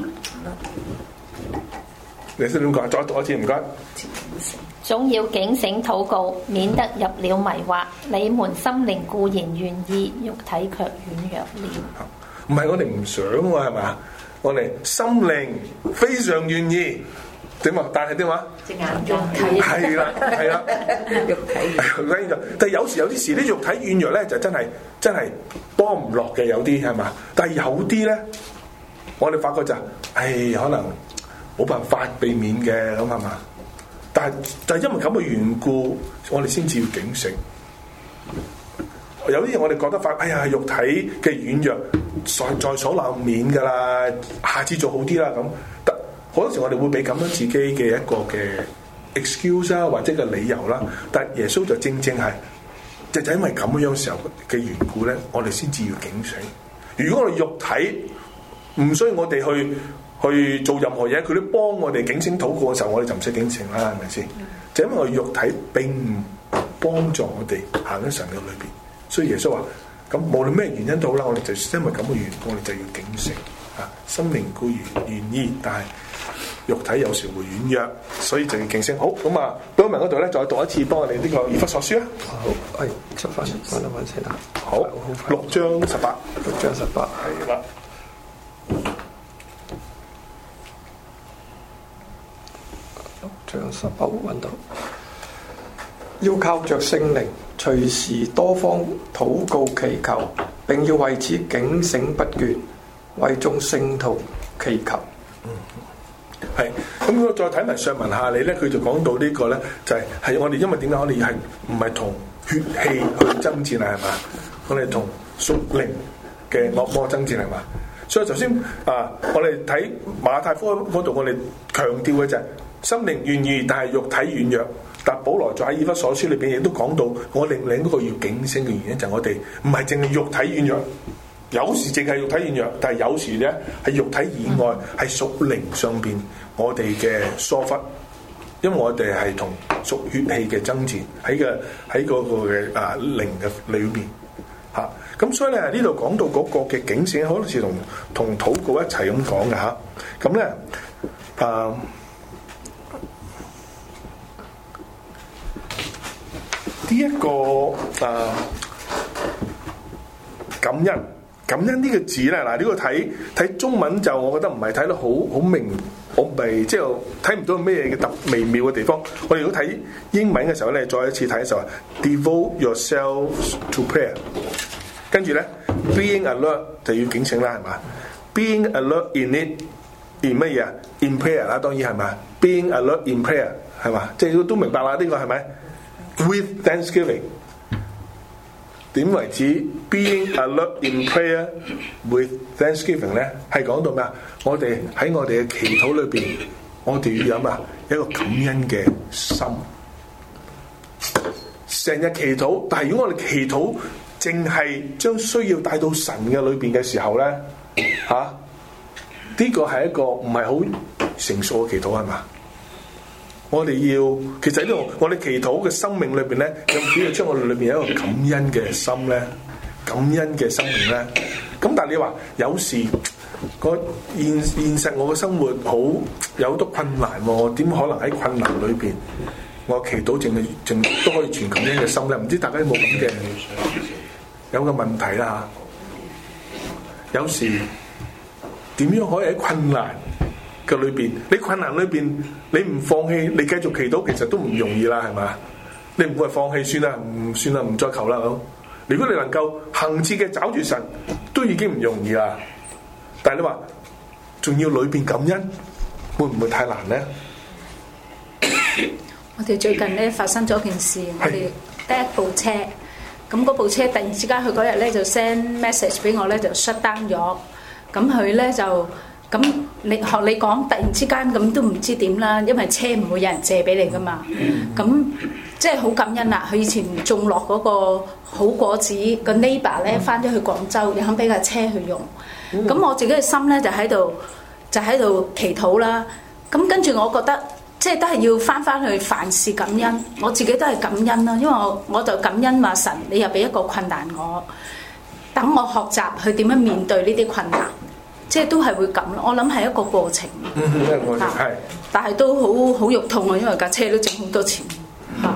耶穌點講？再讀一次唔該。 總要警醒禱告，免得入了迷惑。你們心靈固然願意，肉體卻軟弱了。 唔係我哋唔想喎，係嘛？我哋心靈非常願意，點啊？但係點啊？隻眼肉體係啦，係啦，肉體軟弱。但係有時有啲時啲肉體軟弱咧，就真係真係幫唔落嘅，有啲係嘛？但係有啲咧，我哋發覺就係可能冇辦法避免嘅咁係嘛？但係就係因為咁嘅緣故，我哋先至要警醒。有啲嘢我哋覺得發，哎呀，肉體嘅軟弱在在所難免㗎啦，下次做好啲啦咁。但好多時我哋會俾咁樣自己嘅一個嘅 excuse 啊，或者嘅理由啦。但係耶穌就正正係，就就因為咁樣時候嘅緣故咧，我哋先至要警醒。如果我哋肉體唔需要我哋去。去做任何嘢，佢都幫我哋警醒禱告嘅時候，我哋就唔使警醒啦，係咪先？就因為我肉體並唔幫助我哋行喺神嘅裏邊，所以耶穌話：咁無論咩原因都好啦，我哋就因為咁嘅緣故，我哋就要警醒啊！心靈固然願意，但係肉體有時會軟弱，所以就要警醒。好，咁啊，俾我明嗰度咧，再讀一次，幫我哋呢個以弗所書啊。 好，係出翻，揾一揾先啦。 好，六章十八， 六章十八， 係啦。 章十八揾到，要靠着聖靈，隨時多方禱告祈求，並要為此警醒不倦，為眾聖徒祈求。 嗯，係。咁我再睇埋上文下理咧，佢就講到個呢個咧，就係、是、係我哋因為點解我哋係唔係同血氣去爭戰啊？係嘛，我哋同屬靈嘅惡魔爭戰係嘛。所以頭先啊，我哋睇馬太福音嗰度，我哋強調嘅就係、是。心靈願意，但係肉體軟弱。但保羅在喺以弗所書裏邊亦都講到，我哋另一個要警醒嘅原因就係我哋唔係淨係肉體軟弱，有時淨係肉體軟弱，但係有時咧係肉體以外係屬靈上邊我哋嘅疏忽，因為我哋係同屬血氣嘅爭戰喺嘅喺嗰個嘅啊靈嘅裏邊嚇。咁、啊、所以咧呢度講到嗰個嘅警醒，好多時同同禱告一齊咁講嘅嚇。咁咧啊。呢一、這個誒、呃、感恩感恩呢個字咧，嗱、這、呢個睇睇中文就我覺得唔係睇得好好明，我唔係即係睇唔到咩嘅特微妙嘅地方。我哋如果睇英文嘅時候咧，再一次睇嘅時候 ，devote yourself to prayer， 跟住咧 being alert 就要警醒啦，係嘛 ？being alert in it，in 乜嘢啊 ？in prayer 啦，當然係嘛 ？being alert in prayer 係嘛？即係都明白啦，呢、這個係咪？With thanksgiving， 點為止 being alert in prayer with thanksgiving 咧？係講到咩啊？我哋喺我哋嘅祈禱裏邊，我哋要有咩啊？一個感恩嘅心，成日祈禱。但係如果我哋祈禱淨係將需要帶到神嘅裏邊嘅時候咧，嚇、啊、呢、這個係一個唔係好成熟嘅祈禱係嘛？我哋要，其實呢度我哋祈禱嘅生命裏邊咧，有主要將我哋裏邊有一個感恩嘅心咧，感恩嘅生命咧。咁但係你話有時個現現實我嘅生活好有好多困難喎，點可能喺困難裏邊我祈禱淨係淨都可以傳感恩嘅心咧？唔知大家有冇咁嘅有個問題啦嚇。有時點樣可以喺困難嘅裏邊？你困難裏邊你唔放棄，你繼續祈禱，其實都唔容易啦，係嘛？你唔會放棄算啦，唔算啦，唔再求啦咁。如果你能夠恆切嘅找住神，都已經唔容易啦。但係你話仲要裏邊感恩，會唔會太難咧？ 我哋最近咧發生咗件事，我哋得一部車，咁嗰部車突然之間佢嗰日咧就 send message 俾我咧就 shut down 咗，咁佢咧就咁你學你講突然之間咁都唔知點啦，因為車唔會有人借俾你噶嘛，咁即係好感恩啦。佢以前種落嗰個好果子個 neighbor 咧翻咗去廣州，又肯俾架車去用。咁、嗯、我自己嘅心咧就喺度就喺度祈禱啦，咁跟住我覺得即係都係要翻翻去凡事感恩，我自己都係感恩啦，因為我我就感恩話神，你又俾一個困難我，等我學習去點樣面對呢啲困難，即係都係會咁咯。我諗係一個過程， 嗯，我係， 但係都好好肉痛啊，因為架車都整好多錢。嚇，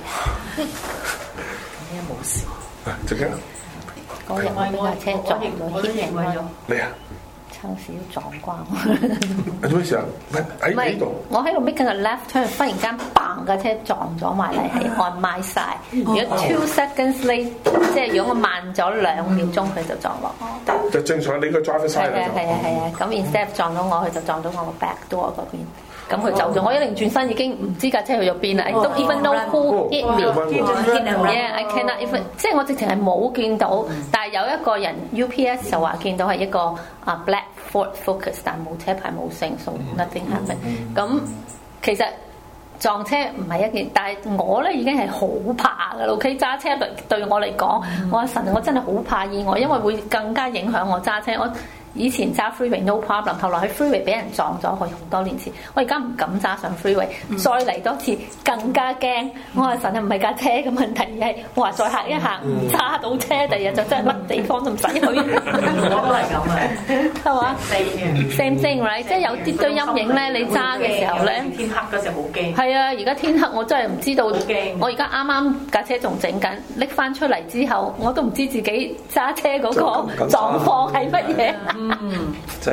冇事。 啊，陣間。 嗰日我俾架車撞到牽引開， 你啊， 差少撞瓜。 做咩事啊？喺呢度。 我喺度 make 個 left turn，忽然間嘭架車撞咗埋嚟，係 on my side。如果 two seconds late，即係如果我慢咗兩秒鐘，佢就撞落我。 就正常你個 driver side 係啊係啊係啊，咁 instead 撞到我，佢就撞到我個 back door 嗰邊。咁佢走咗，我一擰轉身已經唔知架車去咗邊啦。I don't even know who hit me。Yeah, I cannot even，即係我直情係冇見到，但係有一個人 U P S 就話見到係一個啊 black Ford Focus，但係冇車牌冇聲，so nothing happened。咁其實撞車唔係一件，但係我咧已經係好怕㗎啦。OK， 揸車對對我嚟講，我話神，我真係好怕意外，因為會更加影響我揸車。我以前揸 freeway no problem， 後來喺 freeway 俾人撞咗，佢好多年前，我而家唔敢揸上 freeway，嗯、再嚟多次更加驚。我話神啊，唔係架車嘅問題，係我話再行一行唔揸到車，第日就真係乜地方都唔使去。 我都係咁嘅， 係嘛 ？Same thing right， 即係有啲堆陰影咧，你揸嘅時候咧， 天黑嗰時好驚。 係啊，而家天黑我真係唔知道，我而家啱啱架車仲整緊，拎翻出嚟之後，我都唔知自己揸車嗰個狀況係乜嘢。 嗯，即係，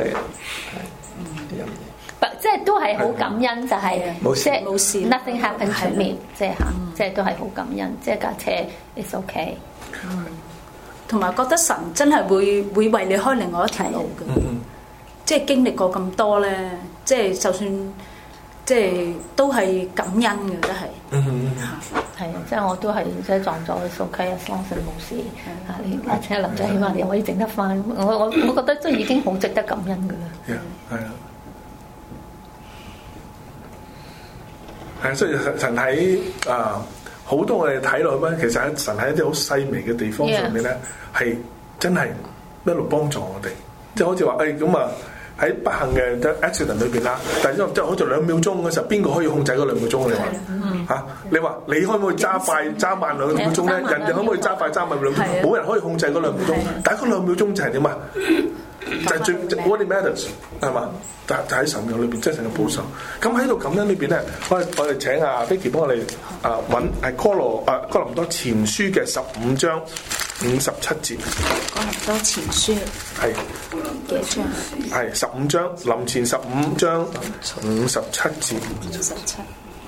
即係都係好感恩，就係即係冇事 ，nothing happened to me，即係嚇，即係都係好感恩，即係架車 is okay。 嗯，同埋覺得神真係會會為你開另外一條路嘅，即係經歷過咁多咧，即係就算即係都係感恩嘅，真係。嗯， 係啊，即係我都係即係撞咗佢 okay，相信冇事。啊，你架車臨咗，起碼你可以整得翻。我我我覺得都已經好值得感恩㗎啦。 係啊，係啊，所以神喺啊好多我哋睇落去咧，其實喺神喺一啲好細微嘅地方上面咧，係 Yeah. 真係一路幫助我哋，即係好似話誒咁啊。喺不幸嘅 accident 裏邊啦，但係即係好似兩秒鐘嘅時候，邊個可以控制嗰兩秒鐘？你話嚇？你話你可唔可以揸快揸慢兩秒鐘咧？人哋可唔可以揸快揸慢兩秒鐘？冇人可以控制嗰兩秒鐘。但係嗰兩秒鐘就係點啊？就係最 what it matters 係嘛？就就喺神嘅裏邊，即係神嘅保守。咁喺度感恩裏邊咧，我哋我哋請阿 Vicky 幫我哋啊揾係哥羅啊哥林多前書嘅十五章五十七節。 哥林多前書係幾章？ 係十五章，林前十五章五十七節。 五十七。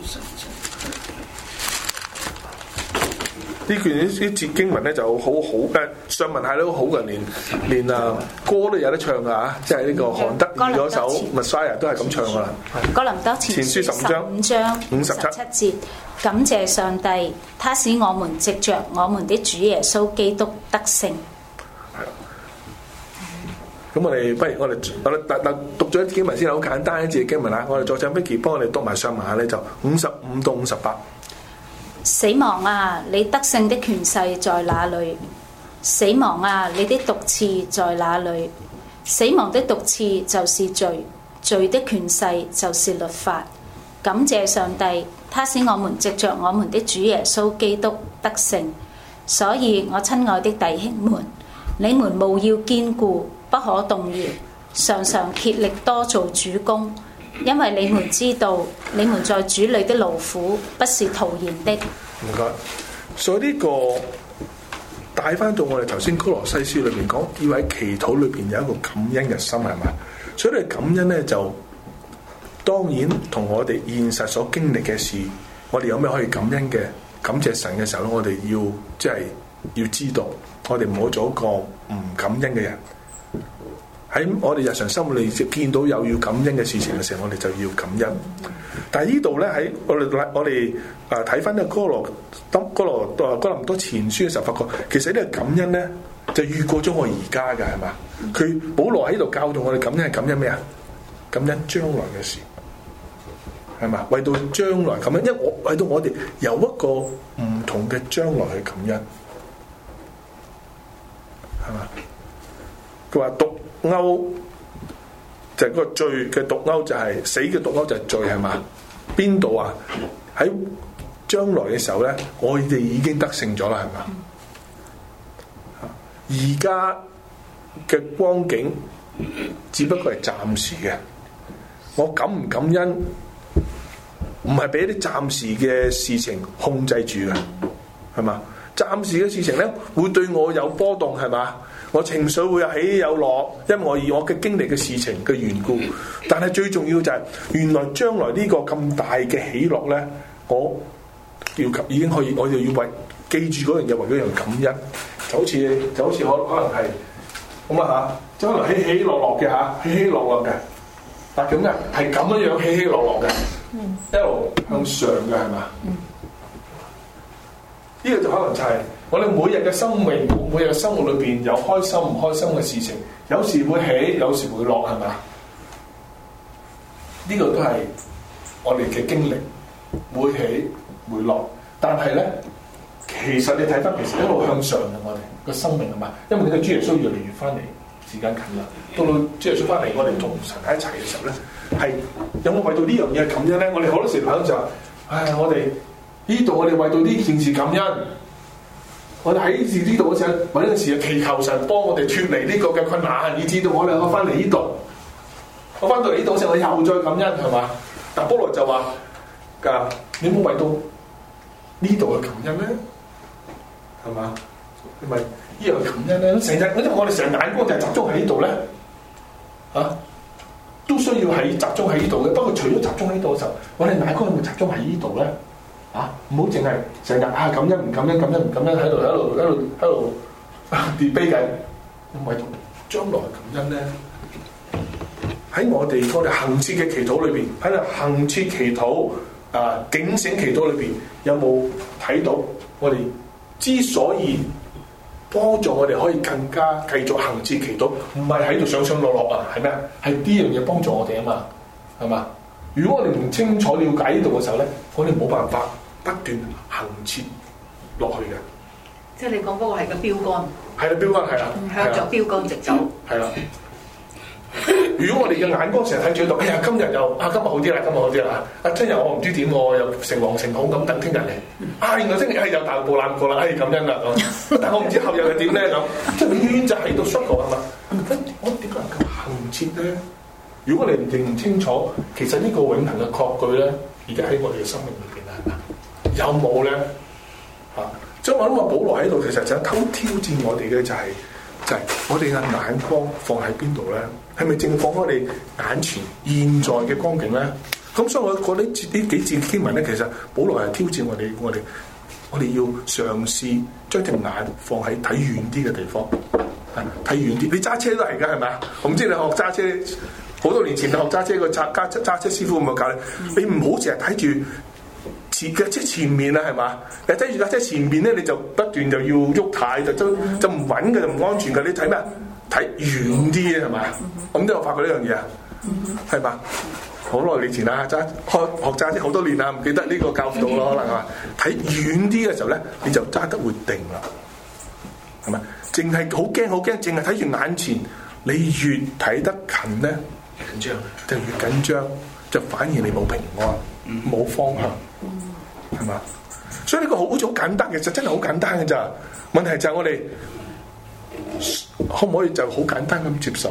呢卷呢啲節經文咧就好好嘅，上文係都好嘅，連連啊歌都有得唱噶嚇，即係呢個韓德爾嗰首 Messiah 都係咁唱噶啦。 哥林多前書十五章五十七節，感謝上帝，他使我們藉着我們的主耶穌基督得勝。係啊。 咁我哋不如我哋我哋讀讀讀咗啲經文先，好簡單一節經文啦。我哋再請 Vicky 幫我哋讀埋上文下咧，就五十五到五十八。 死亡啊，你得勝的權勢在哪裏？死亡啊，你的毒刺在哪裏？死亡的毒刺就是罪，罪的權勢就是律法。感謝上帝，他使我們藉着我們的主耶穌基督得勝。所以我親愛的弟兄們，你們務要堅固，不可動搖， 常常竭力多做主工，因為你們知道，你們在主裏的勞苦不是徒然的。 唔該。所以呢個帶翻到我哋頭先哥羅西書裏邊講，要喺祈禱裏邊有一個感恩嘅心，係咪？所以你感恩咧，就當然同我哋現實所經歷嘅事，我哋有咩可以感恩嘅感謝神嘅時候咧，我哋要即係、就是、要知道，我哋唔好做一個唔感恩嘅人。喺我哋日常生活裏見到有要感恩嘅事情嘅時候，我哋就要感恩。但係呢度咧，喺我哋我哋誒睇翻呢個哥羅哥羅誒哥林多前書嘅時候，發覺其實呢個感恩咧就預過咗我而家嘅，係嘛？佢保羅喺度教導我哋感恩係感恩咩啊？感恩將來嘅事，係嘛？為到將來感恩，因為我為到我哋由一個唔同嘅將來去感恩，係嘛？佢話毒鈎就係嗰個罪嘅毒鈎，就係死嘅毒鈎就係罪，係嘛？邊度啊？喺將來嘅時候咧，我哋已經得勝咗啦，係嘛？而家嘅光景只不過係暫時嘅，我感唔感恩唔係俾啲暫時嘅事情控制住嘅，係嘛？暫時嘅事情咧會對我有波動，係嘛？我情緒會有起有落，因為我以我嘅經歷嘅事情嘅緣故。但係最重要就係、是、原來將來呢個咁大嘅喜樂咧，我要已經可以，我就要為記住嗰樣嘢，為嗰樣感恩，就好似就好似可可能係咁啊嚇，將來起起落落嘅嚇，起起落落嘅，但咁嘅係咁樣樣起起落落嘅，嗯、一路向上嘅係嘛？呢個就可能就係、是。我哋每日嘅生命，每日嘅生活裏邊有開心唔開心嘅事情，有時會起，有時會落，係咪？呢、這個都係我哋嘅經歷，會起會落。但係咧，其實你睇翻，其實一路向上嘅我哋個生命係嘛？因為你個主耶穌越嚟越翻嚟，時間近啦。到到主耶穌翻嚟，我哋同神喺一齊嘅時候咧，係有冇為到呢樣嘢感恩咧？我哋好多時諗就係，唉，我哋呢度我哋為到呢件事感恩。我哋喺呢度嗰陣，揾陣時祈求神幫我哋脫離呢個嘅困難，以至到我哋我翻嚟呢度，我翻到嚟呢度嗰陣，我又再感恩係嘛？但保羅就話：㗎，你冇為到呢度嘅感恩咩？係嘛？係咪呢樣感恩咧？成日，因為我哋成日眼光就係集中喺呢度咧，啊，都需要喺集中喺呢度嘅。不過除咗集中喺呢度嘅時候，我哋眼光有冇集中喺呢度咧？啊！唔好淨係成日啊感恩唔感恩感恩唔感恩喺度喺度喺度喺度 debate 緊，唔係同將來感恩咧。喺我哋我哋恆切嘅祈禱裏邊，喺度恆切祈禱啊警醒祈禱裏邊，有冇睇到我哋之所以幫助我哋可以更加繼續恆切祈禱，唔係喺度上上落落啊？係咩啊？係呢樣嘢幫助我哋啊嘛？係嘛？如果我哋唔清楚了解呢度嘅時候咧，我哋冇辦法不斷行切落去嘅。 即係你講嗰個係個標杆。係啦，標杆係啦，向着標杆直走。係啦。如果我哋嘅眼光成日睇住喺度，哎呀，今日又啊，今日好啲啦，今日好啲啦，啊，聽日我唔知點喎，又成王成孔咁等聽日嚟。啊，原來聽日係又大步攬過啦，哎，感恩啦咁。但係我唔知後日係點咧咁，即係永遠就喺度 struggle 係嘛？我點解能夠行切咧？如果我哋認唔清楚，其實呢個永恆嘅確據咧，而家喺我哋嘅生命裏邊係嘛？有冇咧？嚇、啊！所以我諗話保羅喺度，其實就偷挑戰我哋嘅就係、是，就係、是、我哋嘅眼光放喺邊度咧？係咪正放我哋眼前現在嘅光景咧？咁所以我覺得呢呢幾節經文咧，其實保羅係挑戰我哋，我哋我哋要嘗試將隻眼放喺睇遠啲嘅地方，睇遠啲。你揸車都係㗎，係咪啊？我唔知你學揸車。好多年前學揸車個揸揸揸車師傅咁樣教你，你唔好成日睇住前嘅即係前面啊，係嘛？你睇住架車前面咧，你就不斷就要喐軚，就就就唔穩嘅，就唔安全嘅。你睇咩？睇遠啲嘅係嘛？咁都有發覺呢樣嘢啊？係嘛？好耐年前啦，揸學學揸車好多年啦，唔記得呢個教導咯，可能係嘛？睇遠啲嘅時候咧，你就揸得會定啦，係咪？淨係好驚好驚，淨係睇住眼前，你越睇得近咧。緊張就越緊張，就反而你冇平安，冇方向，係嘛？所以呢個好好似好簡單嘅，其實真係好簡單嘅咋。問題就係我哋可唔可以就好簡單咁接受，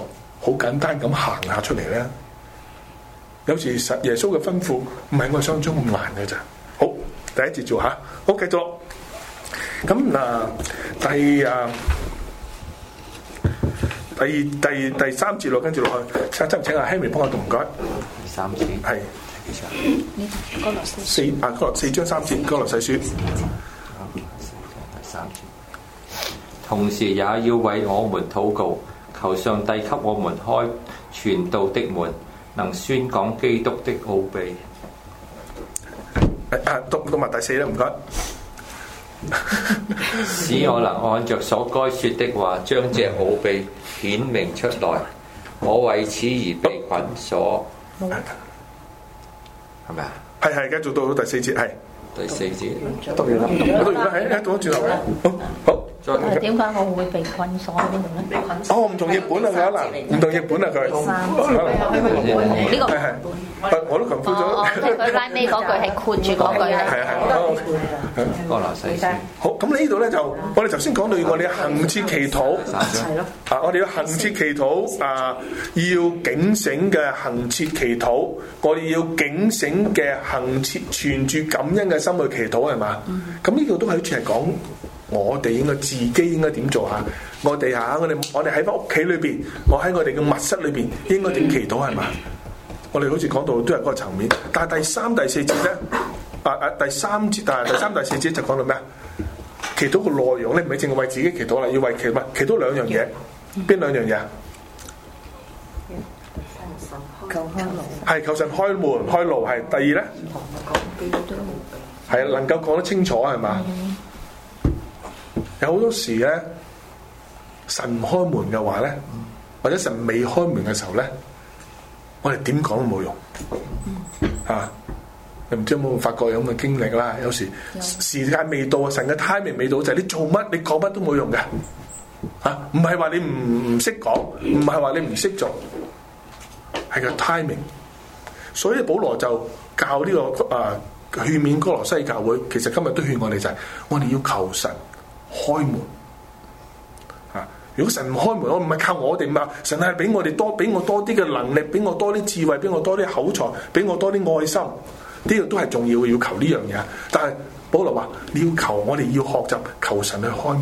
好簡單咁行下出嚟咧？有時實耶穌嘅吩咐唔係我想像中咁難嘅咋。好，第一節做下，好繼續。咁嗱，第啊第第第三節落跟住落去，請請請阿 Henry 幫我讀唔該。 第三節係呢度歌羅西四啊歌四章三節歌羅西書。 第三節，同時也要為我們禱告，求上帝給我們開傳道的門，能宣講基督的奧秘。 啊，讀讀埋第四啦，唔該。 使我能按着所該說的話，將這奧秘顯明出來。我為此而被捆鎖，係咪啊？ 係係，繼續到到第四節，係第四節。 讀完啦，讀完啦，係，讀咗轉頭啦。好，好。 誒點解我會被困鎖喺邊度咧？ 哦，唔同譯本啊，佢可能唔同譯本啊，佢。 呢個係係，我都 confuse 咗。 即係佢拉尾嗰句係括住嗰句咧。 係啊係。 歌羅西書。 好，咁呢度咧就我哋頭先講到我哋恆切祈禱， 係咯。 啊，我哋要恆切祈禱啊，要警醒嘅恆切祈禱，我哋要警醒嘅恆切存住感恩嘅心去祈禱係嘛？咁呢度都係好似係講。我哋應該自己應該點做下？我哋嚇，我哋我哋喺翻屋企裏邊，我喺我哋嘅密室裏邊應該點祈禱係嘛？我哋好似講到都係嗰個層面，但係第三、第四節咧，啊啊第三節，但係第三、第四節就講到咩啊？祈禱個內容咧，唔係淨係為自己祈禱啦，要為祈唔係祈禱兩樣嘢，邊兩樣嘢啊？ 求開路， 係求神開門開路，係第二咧，係能夠講得清楚係嘛？有好多時咧，神唔開門嘅話咧，或者神未開門嘅時候咧，我哋點講都冇用。嚇、啊，你唔知有冇發覺有咁嘅經歷啦？有時時間未到，神嘅 timing 未到，就係、是、你做乜你講乜都冇用嘅。嚇、啊，唔係話你唔唔識講，唔係話你唔識做，係個 timing。所以保羅就教呢、這個啊勸勉歌羅西教會，其實今日都勸我哋就係、是，我哋要求神。開門啊！如果神唔開門，我唔係靠我哋嘛，神係俾我哋多，俾我多啲嘅能力，俾我多啲智慧，俾我多啲口才，俾我多啲愛心，呢個都係重要嘅，要求呢樣嘢。但係保羅話，你要求我哋要學習求神去開門，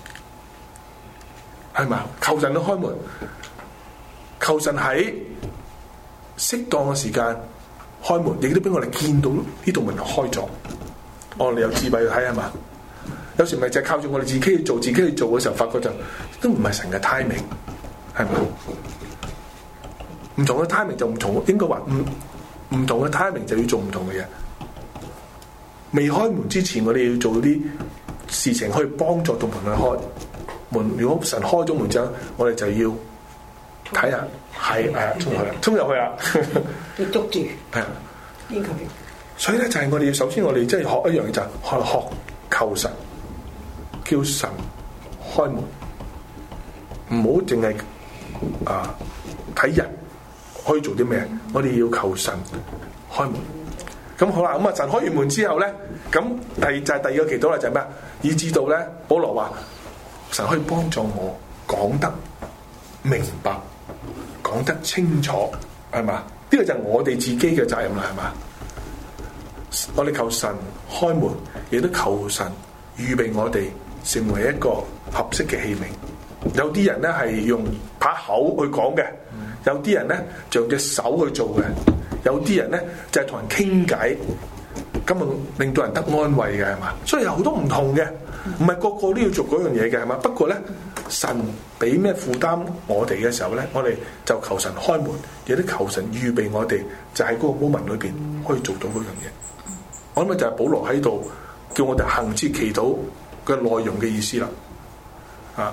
係嘛？求神去開門，求神喺適當嘅時間開門，亦都俾我哋見到呢度門開咗。哦，你有智慧去睇係嘛？有時咪就係靠住我哋自己去做，自己去做嘅時候，發覺就都唔係神嘅 timing， 係咪？唔同嘅 timing 就唔同，應該話唔唔同嘅 timing 就要做唔同嘅嘢。未開門之前，我哋要做啲事情可以幫助到門去開門。如果神開咗門之後，我哋就要睇下，係誒衝入去，衝入去啊！ 要捉住， 係啊， 呢個。 所以咧，就係我哋要首先，我哋即係學一樣嘢，就係學學求神。叫神開門，唔好淨係啊睇人可以做啲咩，我哋要求神開門。咁好啦，咁啊神開完門之後咧，咁第就係第二個祈禱啦，就係咩啊？以至到咧，保羅話神可以幫助我講得明白，講得清楚，係嘛？呢、這個就係我哋自己嘅責任啦，係嘛？我哋求神開門，亦都求神預備我哋。成為一個合適嘅器皿，有啲人咧係用把口去講嘅，有啲人咧就用隻手去做嘅，有啲人咧就係、是、同人傾偈，咁啊令到人得安慰嘅係嘛？所以有好多唔同嘅，唔係個個都要做嗰樣嘢嘅係嘛？不過咧，神俾咩負擔我哋嘅時候咧，我哋就求神開門，亦都求神預備我哋，就喺嗰個 moment 裏邊可以做到嗰樣嘢。我諗就係保羅喺度叫我哋恆切祈禱嘅內容嘅意思啦，啊，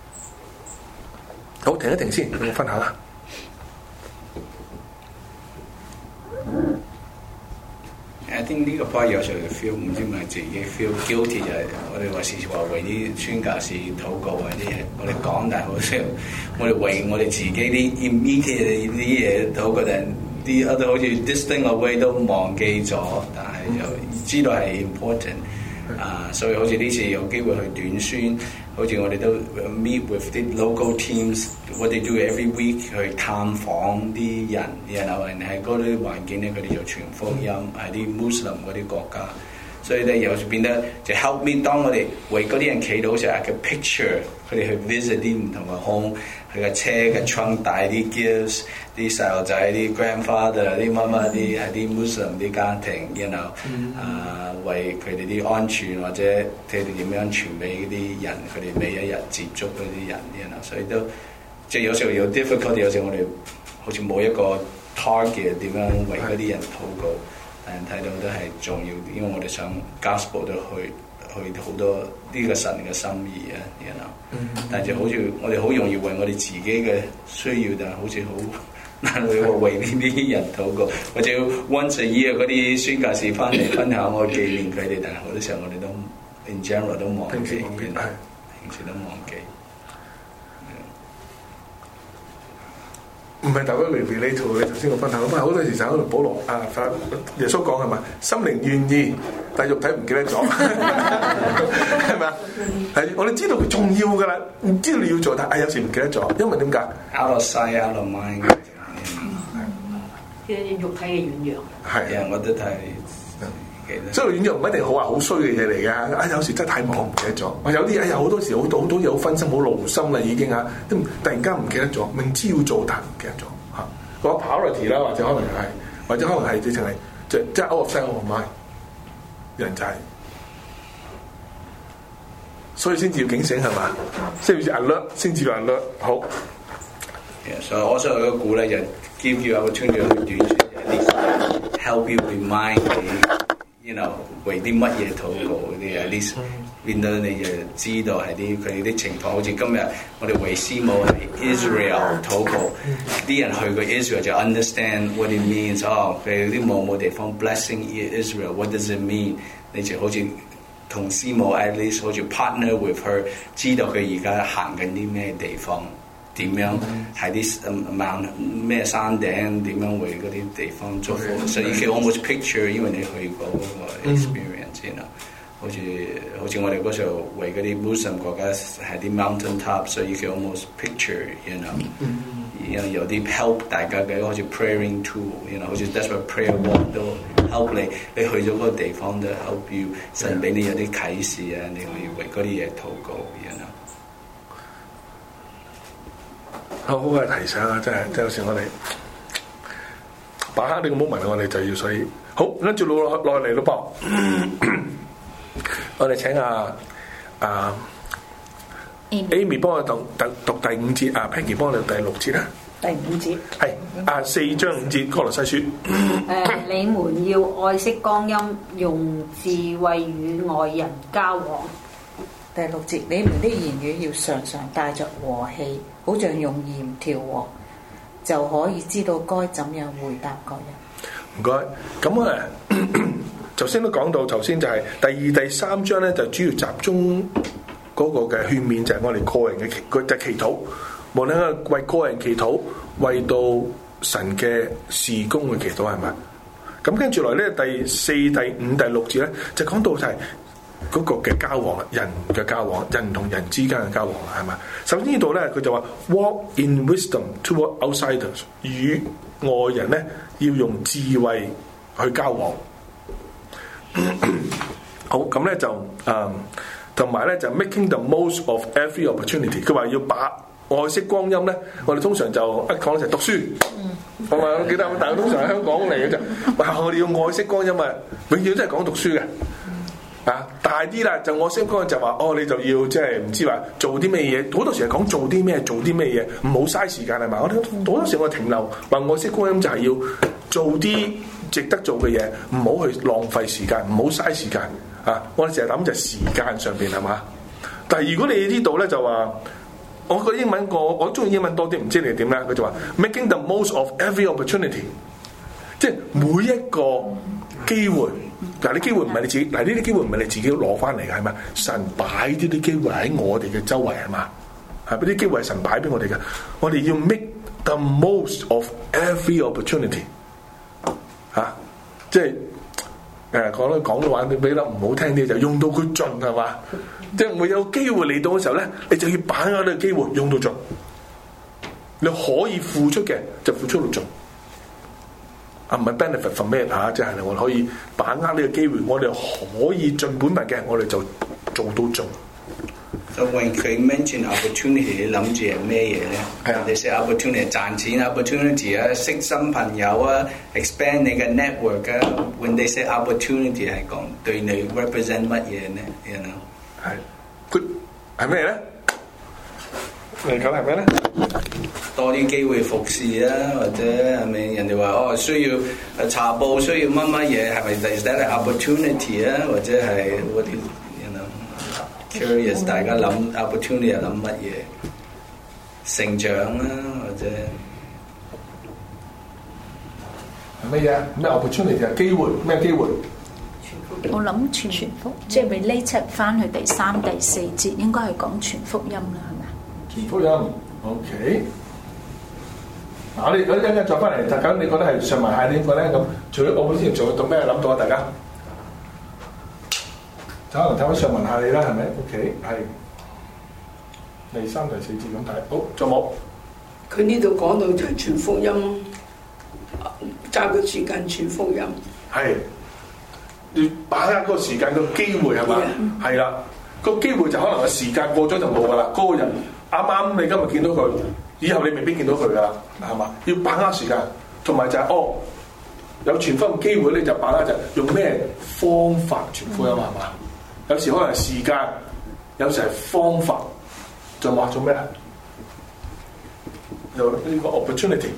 好，停一停先，我分享啦。 I think 呢個 part 有時候 feel 唔知咪自己 feel guilty 就係我哋話時時話為啲宣教士禱告或者係我哋講，但係好似我哋為我哋自己啲 immediate 啲嘢禱告，但啲 other 好似 distant away 都忘記咗，但係又知道係 important。 啊，所以好似呢次有機會去短宣，好似我哋都 meet with 啲 local teams，what they do every week 去探訪啲人，然後人喺嗰啲環境咧，佢哋就傳福音，喺啲 Muslim 嗰啲國家。所以咧，又變得就 help me。當我哋為嗰啲人祈禱時候，個 picture 佢哋去 visit 啲唔同嘅 home， 佢嘅車嘅 trunk 大啲 gifts， 啲細路仔啲 grandfather 啲乜乜啲係啲 Muslim 啲家庭，然後啊為佢哋啲安全或者佢哋點樣傳俾嗰啲人，佢哋每一日接觸嗰啲人，然後所以都即係有時候有 difficult， 有時候我哋好似冇一個 target 點樣為嗰啲人禱告。人睇到都係重要，因為我哋想 gospel 都去去好多呢個神嘅心意啊，然後，但係就好似我哋好容易為我哋自己嘅需要，但係好似好難去為呢啲人禱告，或者 once a year 嗰啲宣教士翻嚟分享我紀念佢哋，但係好多時候我哋都 in general 都忘記，平時都忘記。 唔係大家嚟 relate to 你頭先個分享，咁啊好多時就喺度保羅啊，耶穌講係嘛，心靈願意，但係肉體唔記得咗，係咪啊？係我哋知道佢重要㗎啦，唔知道你要做，但係有時唔記得咗，因為點解 ？out of sight, out of mind。 嘅肉體嘅軟弱。 係啊， 我都睇。 所以軟弱唔一定好話好衰嘅嘢嚟嘅，啊有時真係太忙唔記得咗，我有啲哎呀好多時好多好多嘢好分心好勞心啦已經啊，都突然間唔記得咗，明知要做但唔記得咗嚇，個 priority 啦，或者可能係，或者可能係直情係即即 out of sight out of mind，人就係，所以先至要警醒係嘛，即係要 alert 先至要 alert 好。 Yeah, 所以我想有個鼓勵就 give you opportunity去短説 help you remind 你 ，you know 為啲乜嘢禱告嗰啲 at least 變到你就知道係啲佢啲情況，好似今日我哋為師母係 Israel 禱告，啲人去過 Israel 就 understand what it means， 哦佢啲某某地方 blessing Israel，what does it mean？ 你就好似同師母 at least 好似 partner with her， 知道佢而家行緊啲咩地方。點樣喺啲猛咩山頂點樣為嗰啲地方祝福，所以佢 almost picture， 因為你去過嗰個 experience， you know， 好似好似我哋嗰時候為嗰啲 Muslim 國家係啲 mountain top， 所以佢 almost picture，you know， 有啲 help 大家嘅，好似 praying tool，you know， 好似 that's what prayer walk 都 help 你，你去咗嗰個地方都 help you， 神俾你有啲啟示啊，你可以為嗰啲嘢禱告 ，you know。 好好嘅提醒啊！真係，即係有時我哋把握呢個 moment， 我哋就要所以好跟住落落嚟咯噃。我哋請阿阿 Amy 幫我讀讀讀第五節，阿 Peggy 幫我讀第六節啦。 第五節係啊，四章五節歌羅西書。 誒，你們要愛惜光陰，用智慧與外人交往。 第六節，你們的言語要常常帶着和氣，好像用鹽調和，就可以知道該怎樣回答各人。 唔該，咁啊，頭先都講到，頭先就係第二、第三章咧，就主要集中嗰個嘅勸勉，就係我哋個人嘅祈，就係祈禱，無論係為個人祈禱，為到神嘅事工嘅祈禱，係咪？咁跟住來咧，第四、第五、第六節咧，就講到就係嗰個嘅交往啦，人嘅交往，人同人之間嘅交往啦，係嘛？首先呢度咧，佢就話 walk in wisdom toward outsiders， 與外人咧要用智慧去交往。好，咁咧就誒，同埋咧就 making the most of every opportunity。佢話要把愛惜光陰咧，我哋通常就一講就係讀書。我話我記得，但係通常喺香港嚟嘅就，哇！我哋要愛惜光陰啊，永遠都係講讀書嘅。啊，大啲啦，就我先講就話，哦，你就要即係唔知話做啲咩嘢，好多時係講做啲咩，做啲咩嘢，唔好嘥時間係嘛？我好多時我停留話愛惜光陰就係要做啲值得做嘅嘢，唔好去浪費時間，唔好嘥時間啊！我哋成日諗就係時間上邊係嘛？但係如果你呢度咧就話，我個英文個我中意英文多啲，唔知你點咧？佢就話 making the most of every opportunity， 即係每一個機會。嗱，啲機會唔係你自己，嗱呢啲機會唔係你自己攞翻嚟嘅，係咪？神擺啲啲機會喺我哋嘅周圍係嘛？係嗰啲機會係神擺俾我哋嘅，我哋要 make the most of every opportunity 嚇、啊，即係誒講咧講嘅話，你比得唔好聽啲就用到佢盡係嘛？即係會有機會嚟到嘅時候咧，你就要把握呢個機會用到盡。你可以付出嘅就付出到盡。啊，唔係 benefit from 咩嚇？即係我哋可以把握呢個機會，我哋可以盡本物嘅，我哋就做到盡。 So when 佢 mention opportunity， 你諗住係咩嘢咧？係啊，你寫 opportunity 賺錢 opportunity 啊，識新朋友啊 ，expand 你嘅 network 啊。When they say opportunity 係講對你 represent 乜嘢咧 ？You know 係 good 係咩咧？你講係咩咧？ 多啲機會服侍啊，或者係咪人哋話哦需要誒查報需要乜乜嘢，係咪 is that an opportunity 啊？或者係 what is you know curious 大家諗 opportunity 係諗乜嘢？成長啊，或者係乜嘢？咩 opportunity 係機會？咩機會？ 我諗傳傳福即係 related 翻去第三、第四節，應該係講傳福音啦，係咪啊？ 傳福音 ，OK。嗱，我哋嗰陣間再翻嚟，大家你覺得係上文下呢個咧？咁除咗我之前仲有到咩諗到啊？大家就可能睇翻上文下你啦，係咪 ？OK，係第三、第四節咁睇。好，仲冇？ 佢呢度講到就係傳福音，揸個時間傳福音。 係要把握嗰個時間個機會係嘛？係啦，個機會就可能個時間過咗就冇噶啦。嗰、那個人啱啱你今日見到佢。以後你未必見到佢噶啦，係嘛？要把握時間，同埋就係、是、哦，有傳福音機會咧，就把握就用咩方法傳福音係嘛？有時可能係時間，有時係方法，仲話做咩啊？有呢個 opportunity。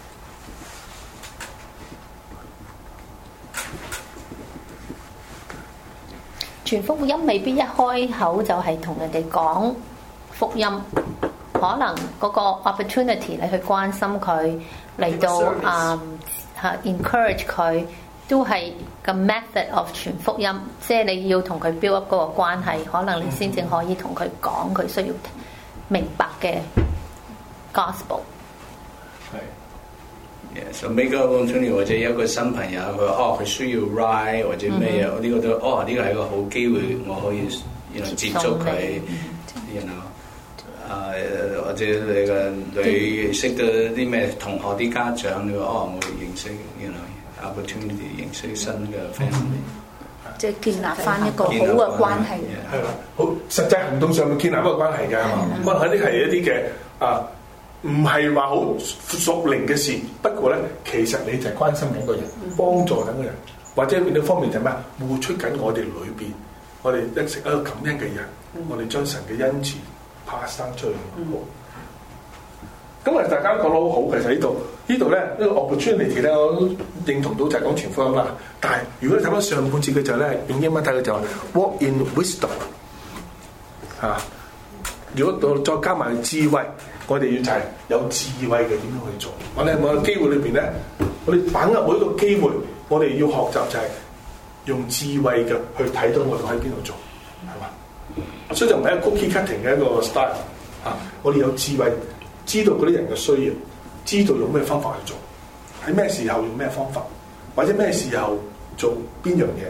傳福音未必一開口就係同人哋講福音。可能嗰個 opportunity 你去關心佢嚟到啊嚇 encourage 佢，都係個 method of 傳福音，即係你要同佢 build up 嗰個關係，可能你先至可以同佢講佢需要明白嘅 gospel。 係 ，yes， 每個 opportunity 或者有一個新朋友，佢話哦佢需要 ride 或者咩嘢，呢、mm hmm. 個都哦呢個係一個好機會，我可以you know, 接觸佢，you know。啊，或者你個女識到啲咩同學啲家長，你話哦，我認識，you know opportunity 認識新嘅 family， 即係建立翻一個好嘅關係。 係啦，好實際行動上面建立一個關係㗎，係嘛？可能啲係一啲嘅啊，唔係話好屬靈嘅事，不過咧，其實你就係關心緊個人，幫助緊個人，或者另一方面就係咩啊？付出緊我哋裏邊，我哋一直一個感恩嘅人，嗯、我哋將神嘅恩慈。pass 出去好，咁啊大家都講得好好，其實呢度呢度咧呢個 opportunity 咧，我都認同到就係講傳福音啦。但係如果你睇翻上半節嘅就咧，用英文睇嘅就話 walk in wisdom 嚇。如果到再加埋智慧，我哋要就係有智慧嘅點樣去做。我哋喺每個機會裏邊咧，我哋把握每一個機會，我哋要學習就係用智慧嘅去睇到我哋喺邊度做，係嘛？所以就唔係一個 cookie cutting 嘅一個 style 啊！我哋有智慧，知道嗰啲人嘅需要，知道用咩方法去做，喺咩時候用咩方法，或者咩時候做邊樣嘢。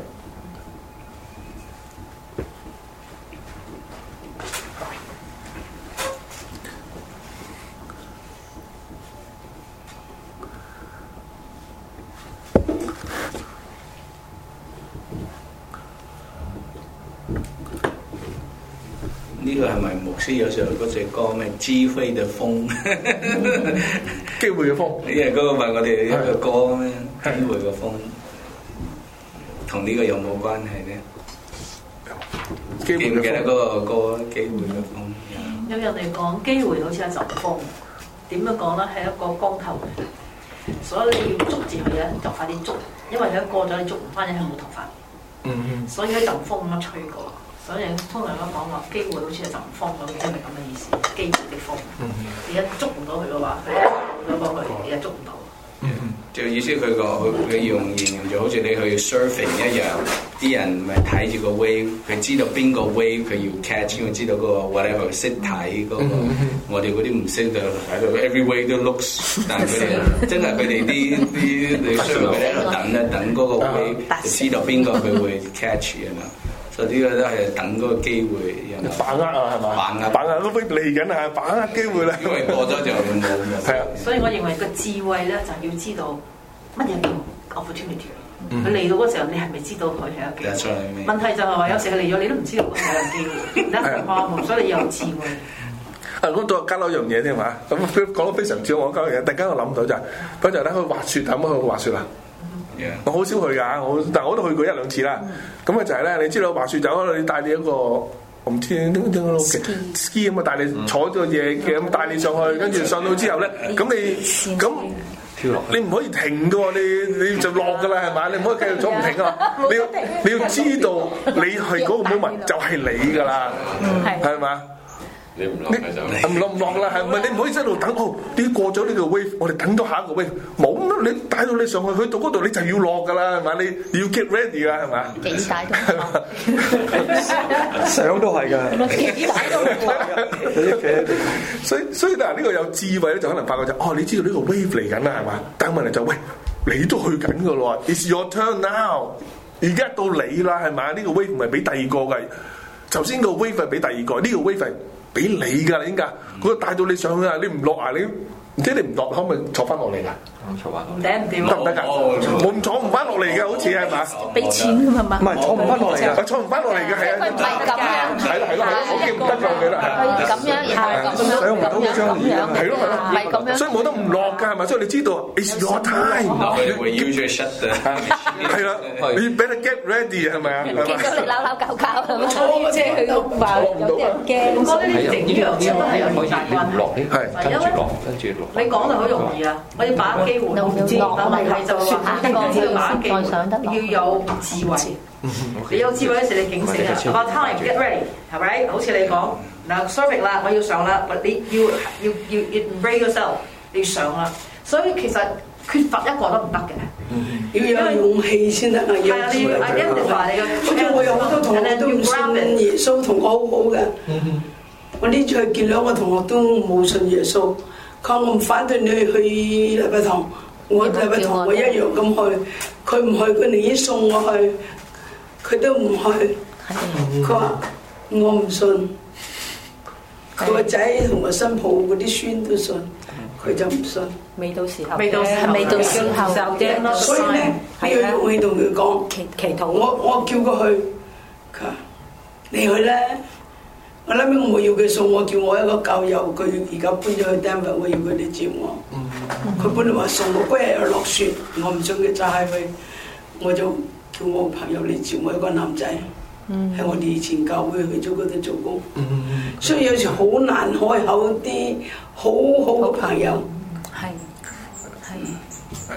呢個係咪牧師有時候嗰隻歌咩？智慧嘅風， 機會嘅風。 因為嗰個咪我哋一個歌咩？機會嘅風，同呢個有冇關係咧？記唔記得嗰個歌《機會嘅風》？ 有人嚟講機會好似一陣風，點樣講咧？係一個光頭嘅，所以你要捉住佢咧，就快啲捉，因為佢一過咗你捉唔翻，你係冇頭髮。嗯，所以一陣風咁樣吹過。所以通常咁講話，機會好似係陣風咁，即係咪咁嘅意思？機會的風，嗯、你一捉唔到佢嘅話，佢一走咗過去，你又捉唔到。 就意思佢個佢用形容就好似你去 surfing 一樣，啲人咪睇住個 wave， 佢知道邊個 wave 佢要 catch， 因為知道嗰個 whatever 識睇嗰個，我哋嗰啲唔識就喺度 every way 都 looks， 但係佢哋真係佢哋啲啲你需要佢哋喺度等咧，等嗰個 wave 就知道邊個佢會 catch 啊嘛。所以呢個都係等嗰個機會， 把握啊，係嘛？ 把握， 把握都嚟緊啊，把握機會啦。 因為過咗就冇冇。 係啊。 所以我認為個智慧咧就要知道乜嘢叫 opportunity。佢嚟到嗰時候，你係咪知道佢係一個機會？問題就係話有時佢嚟咗，你都唔知道佢係一個機會。嗱，我所以你有智慧。 啊，咁再加多一樣嘢添嘛。咁講得非常之好，我加樣嘢，突然間我諗到就係嗰陣咧去滑雪，有冇去過滑雪啊？Yeah. 我好少去㗎，我但係我都去過一兩次啦。咁啊、mm. 就係咧，你知道滑雪就可能你帶你一個我唔知點點點嘅 ski 咁啊，帶你坐咗嘢嘅咁帶你上去，跟住上到之後咧，咁你咁你唔可以停㗎喎，你你就落㗎啦，係咪？你唔可以繼續坐唔停啊！你要你要知道你係嗰個 moment 就係你㗎啦，係嘛？ 你唔落就唔落唔落啦，係咪？你唔可以喺度等哦，你過咗呢個 wave， 我哋等到下一個 wave， 冇咁你帶到你上去，去到嗰度你就要落㗎啦，係咪？你你要 get ready 啦，係咪？ 幾大都相都係㗎， 幾大都所以所以嗱，呢個有智慧咧，就可能發覺就哦，你知道呢個 wave 嚟緊啦，係嘛？但係問題就喂，你都去緊㗎咯 ，It's your turn now， 而家到你啦，係咪？呢個 wave 唔係俾第二個㗎，頭先個 wave 係俾第二個，呢個 wave 係俾你㗎，你點解？佢帶到你上去啊！你唔落啊！你唔知你唔落，可唔可以坐翻落嚟㗎？ 坐翻落嚟唔掂得唔得㗎？我坐唔翻落嚟㗎，好似係嘛？ 俾錢㗎嘛？ 唔係坐唔翻落嚟㗎， 坐唔翻落嚟㗎，係啊！ 佢唔係咁樣， 係咯係咯係咯，我記唔得咗佢啦， 係咁樣，然後咁樣咁樣咁樣， 係咯係咯， 唔係咁樣， 所以冇得唔落㗎，係咪？所以你知道 ，it's your time。 會要住 shut 嘅， 係啦，你 better get ready 係咪啊？ 見到你扭扭搞搞咁樣，即係佢都話有啲人驚。 我覺得呢啲整樣嘢都係有啲大關係， 跟住落，跟住落。 你講就好容易啊！我要把握機會，唔知，但係就話一個要把握機會，要有智慧。你有智慧嗰時，你警醒啊！About time, get ready， 係咪？好似你講嗱 surfing 啦，我要上啦，你要要要要 brace yourself， 你要上啦。所以其實缺乏一個都唔得嘅， 要有勇氣先得啊！ 係啊，你要 identify 你嘅。 好似我有好多同學都唔信耶穌，同我好好嘅。我呢次去見兩個同學都冇信耶穌，佢話我唔反對你去禮拜堂，我禮拜堂我一樣咁去。佢唔去，佢寧願送我去，佢都唔去。佢話我唔信，佢個仔同個新抱嗰啲孫都信，佢就唔信。 未到時候， 未到時候， 未到時候啫。 所以咧，你要勇氣同佢講祈祈禱。 我我叫佢去，佢話你去咧。我諗尾我要佢送我，叫我一個教友，佢而家搬咗去 Denver， 我要佢哋接我。佢本來話送我嗰日又落雪，我唔想佢揸去，我就叫我朋友嚟接我一個男仔，喺、嗯、我哋以前教會去咗嗰度做工。嗯、所以有時好難開口啲好好嘅朋友。 係係係。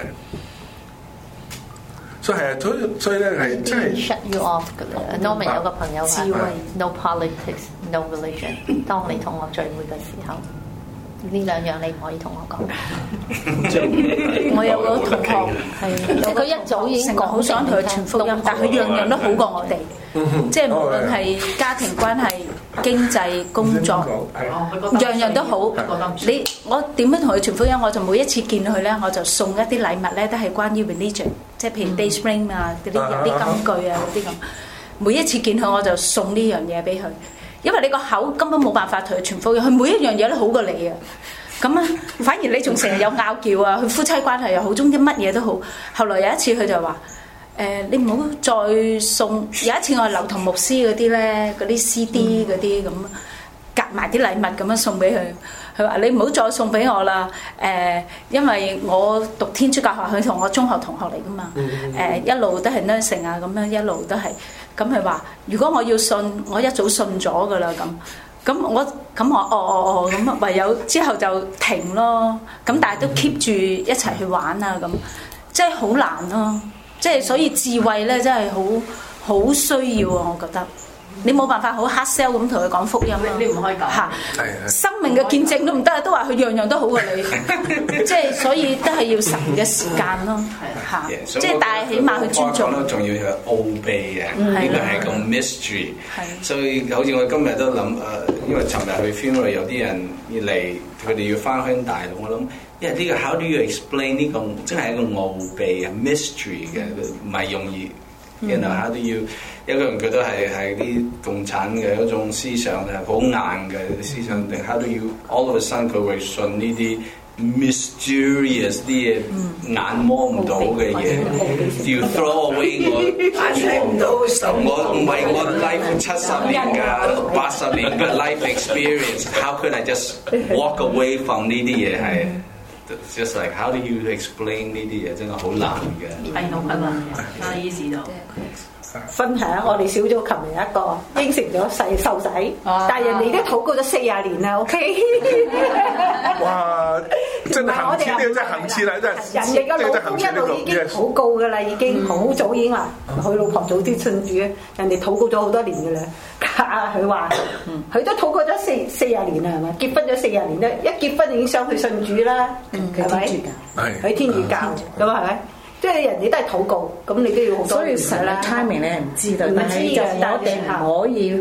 所以係啊，所以所以咧係真係 shut you off 㗎啦。Norman 有個朋友話 no politics no religion。當你同我聚會嘅時候，呢兩樣你唔可以同我講。 我有個同學係， 佢一早已經講好想同佢傳福音，但係佢樣樣都好過我哋。即係無論係家庭關係、經濟、工作，樣樣都好。你我點樣同佢傳福音？我就每一次見佢咧，我就送一啲禮物咧，都係關於 religion，即係譬如 Dayspring 啊嗰啲有啲金句啊嗰啲咁。每一次見佢，我就送呢樣嘢俾佢，因為你個口根本冇辦法同佢傳福音，佢每一樣嘢都好過你啊。咁啊，反而你仲成日有拗撬啊，佢夫妻關係又好，中意乜嘢都好。後來有一次佢就話。誒、呃，你唔好再送。有一次我係劉同牧師嗰啲咧，嗰啲 C D 嗰啲咁，夾埋啲禮物咁樣送俾佢。佢話：你唔好再送俾我啦。誒、呃，因為我讀天主教學，佢同我中學同學嚟噶嘛。誒、呃，一路都係 nursing 啊，咁樣一路都係。咁佢話：如果我要信，我一早信咗噶啦咁。咁我咁我哦哦哦咁，唯有之後就停咯。咁但係都 keep 住一齊去玩啊咁，即係好難咯。即係所以智慧咧，真係好好需要啊！我覺得。 你冇辦法好 hard sell 咁同佢講福音咯。 你唔可以咁嚇，生命嘅見證都唔得，都話佢樣樣都好過你，即係所以都係要神嘅時間咯。嚇，即係但係起碼去尊重。 仲要係奧秘啊，呢個係個 mystery。所以好似我今日都諗誒，因為尋日去 funeral 有啲人要嚟，佢哋要翻鄉大陸，我諗。因為呢個 how do you explain 呢個真係一個奧秘啊 mystery 嘅，唔係容易。然後 how do you 一個人覺得係係啲共產嘅一種思想係好硬嘅思想，定 how do you all of a sudden 佢會信呢啲 mysterious 啲嘢眼摸唔到嘅嘢 ？You throw away 我眼睇唔到，我唔係我 life 七十年㗎，八十年嘅 life experience，how could I just walk away from 呢啲嘢係？Just like how do you explain 呢啲嘢真係好難嘅。 係好困難嘅，阿醫師就分享我哋小組琴日一個應承咗細瘦仔，但係人哋都禱告咗四廿年啦 ，OK？ 哇！真係行次呢個真係行次啦，真係。 人哋個老公一路已經禱告㗎啦，已經好早已經話佢老婆早啲信主，人哋禱告咗好多年㗎啦。佢話佢都禱告咗四四廿年啦，係嘛？結婚咗四廿年咧，一結婚已經想去信主啦，係咪？喺天主教咁啊，係咪？即係人哋都係禱告，咁你都要好多。 所以神嘅 timing 你係唔知道，但係就我哋唔可以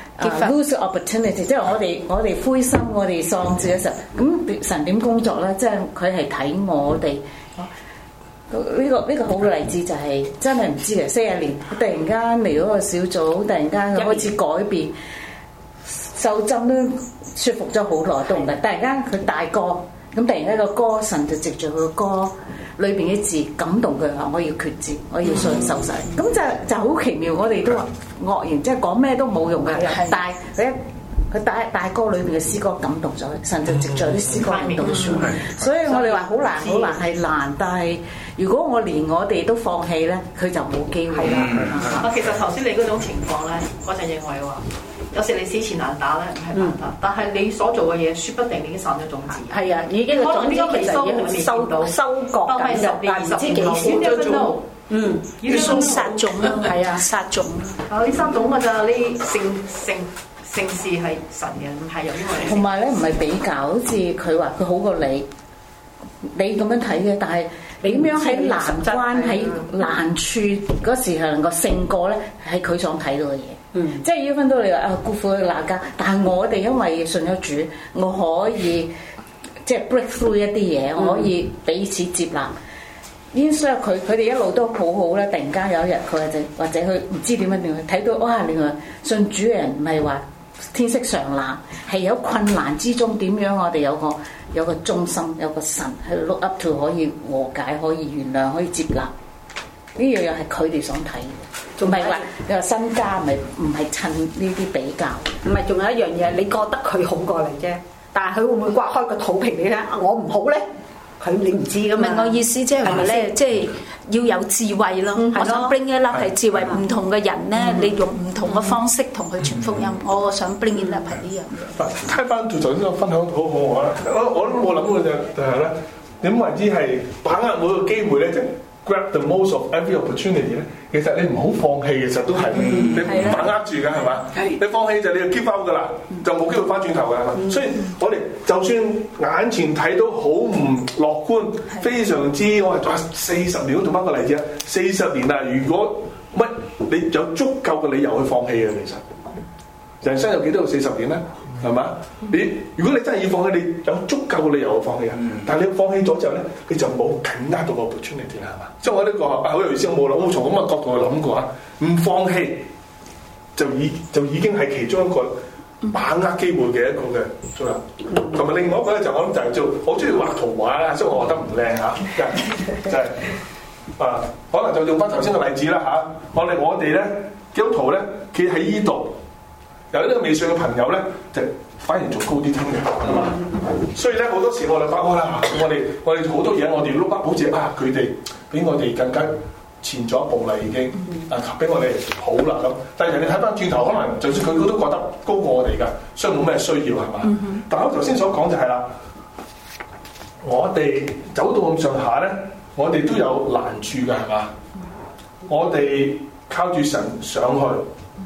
lose opportunity，即係我哋我哋灰心，我哋喪志嘅時候，咁神點工作咧？即係佢係睇我哋。呢、這個呢、這個好嘅例子就係、是、真係唔知嘅，四十年突然間嚟嗰個小組，突然間佢開始改變，受浸都說服咗好耐都唔得，突然間佢大個，咁突然間個歌神就藉住佢個歌裏邊啲字感動佢話：我要決志，我要信受洗。咁、嗯、就就好奇妙，我哋都話愕然，即係講咩都冇用嘅，但係佢一佢大大歌裏邊嘅詩歌感動咗，神就藉著啲詩歌感動咗。所以我哋話好難，好難係難，但係如果我連我哋都放棄咧，佢就冇機會啦。 啊，其實頭先你嗰種情況咧，我就認為話，有時你死纏爛打咧唔係辦法，但係你所做嘅嘢，説不定你已經散咗種子。 係啊，已經個種子其實已經收到收割緊嘅，但唔知幾時就做。嗯， 要送殺種咯，係啊，殺種。 啊，呢三種㗎咋？呢聖聖聖事係神嘅，唔係由因為。 同埋咧，唔係比較，好似佢話佢好過你，你咁樣睇嘅，但係你點樣喺難關喺難處嗰時候能夠勝過咧，係佢想睇到嘅嘢。嗯，即係要分到你話啊，辜負佢那家，但係我哋因為信咗主，我可以即係 break through 一啲嘢，嗯、我可以彼此接納。因所以佢佢哋一路都好好咧，突然間有一日佢或者或者佢唔知點樣點樣睇到哇！原來信主嘅人唔係話天色常藍，係有困難之中點樣我哋有個有個忠心，有個神喺度 look up to 可以和解，可以原諒，可以接納。呢樣嘢係佢哋想睇嘅，仲係話你話身家咪唔係趁呢啲比較， 唔係仲有一樣嘢，你覺得佢好過嚟啫，但係佢會唔會刮開個肚皮你睇？我唔好咧？佢你唔知㗎嘛？ 明我意思即係話咧，即係要有智慧咯。我想 bring it up 係智慧，唔同嘅人咧，你用唔同嘅方式同佢傳福音。我想 bring it up 係呢樣嘢。 嗱，聽翻頭先個分享好好我啦，我我都冇諗過就就係咧，點為之係把握每個機會咧，就 grab the most of every opportunity 咧。其實你唔好放棄，其實都係你唔把握住㗎，係嘛？你放棄就你就 give up 㗎啦，就冇機會翻轉頭㗎，係嘛？所以我哋就算眼前睇到好唔樂觀，非常之我係話四十年，我做翻個例子啊，四十年啊，如果乜你有足夠嘅理由去放棄嘅，其實人生有幾多個四十年咧？係嘛？你如果你真係要放棄，你有足夠嘅理由去放棄啊！但係你放棄咗之後咧，你就冇緊握到個 opportunity 啦，係嘛？即係我呢個啊，好有意思，我冇諗，我從咁嘅角度去諗過啊，唔放棄就已就已經係其中一個把握機會嘅一個嘅做啦。同埋另外一個咧，就我諗就係做，我中意畫圖畫啦，所以我覺得唔靚嚇，就係、是、啊，可能就用翻頭先嘅例子啦嚇、啊。我哋我哋咧基督徒咧，企喺依度。有呢個未信嘅朋友咧，就反而仲高啲添嘅，係嘛？所以咧好多時我哋發覺啦，我哋我哋好多嘢，我哋碌筆好似啊，佢哋比我哋更加前咗一步啦，已經啊，比我哋好啦咁。但係人哋睇翻轉頭，可能就算佢都覺得高過我哋㗎，所以冇咩需要係嘛？嗯、哼但係我頭先所講就係、是、啦，我哋走到咁上下咧，我哋都有難處㗎，係嘛？我哋靠住神上去。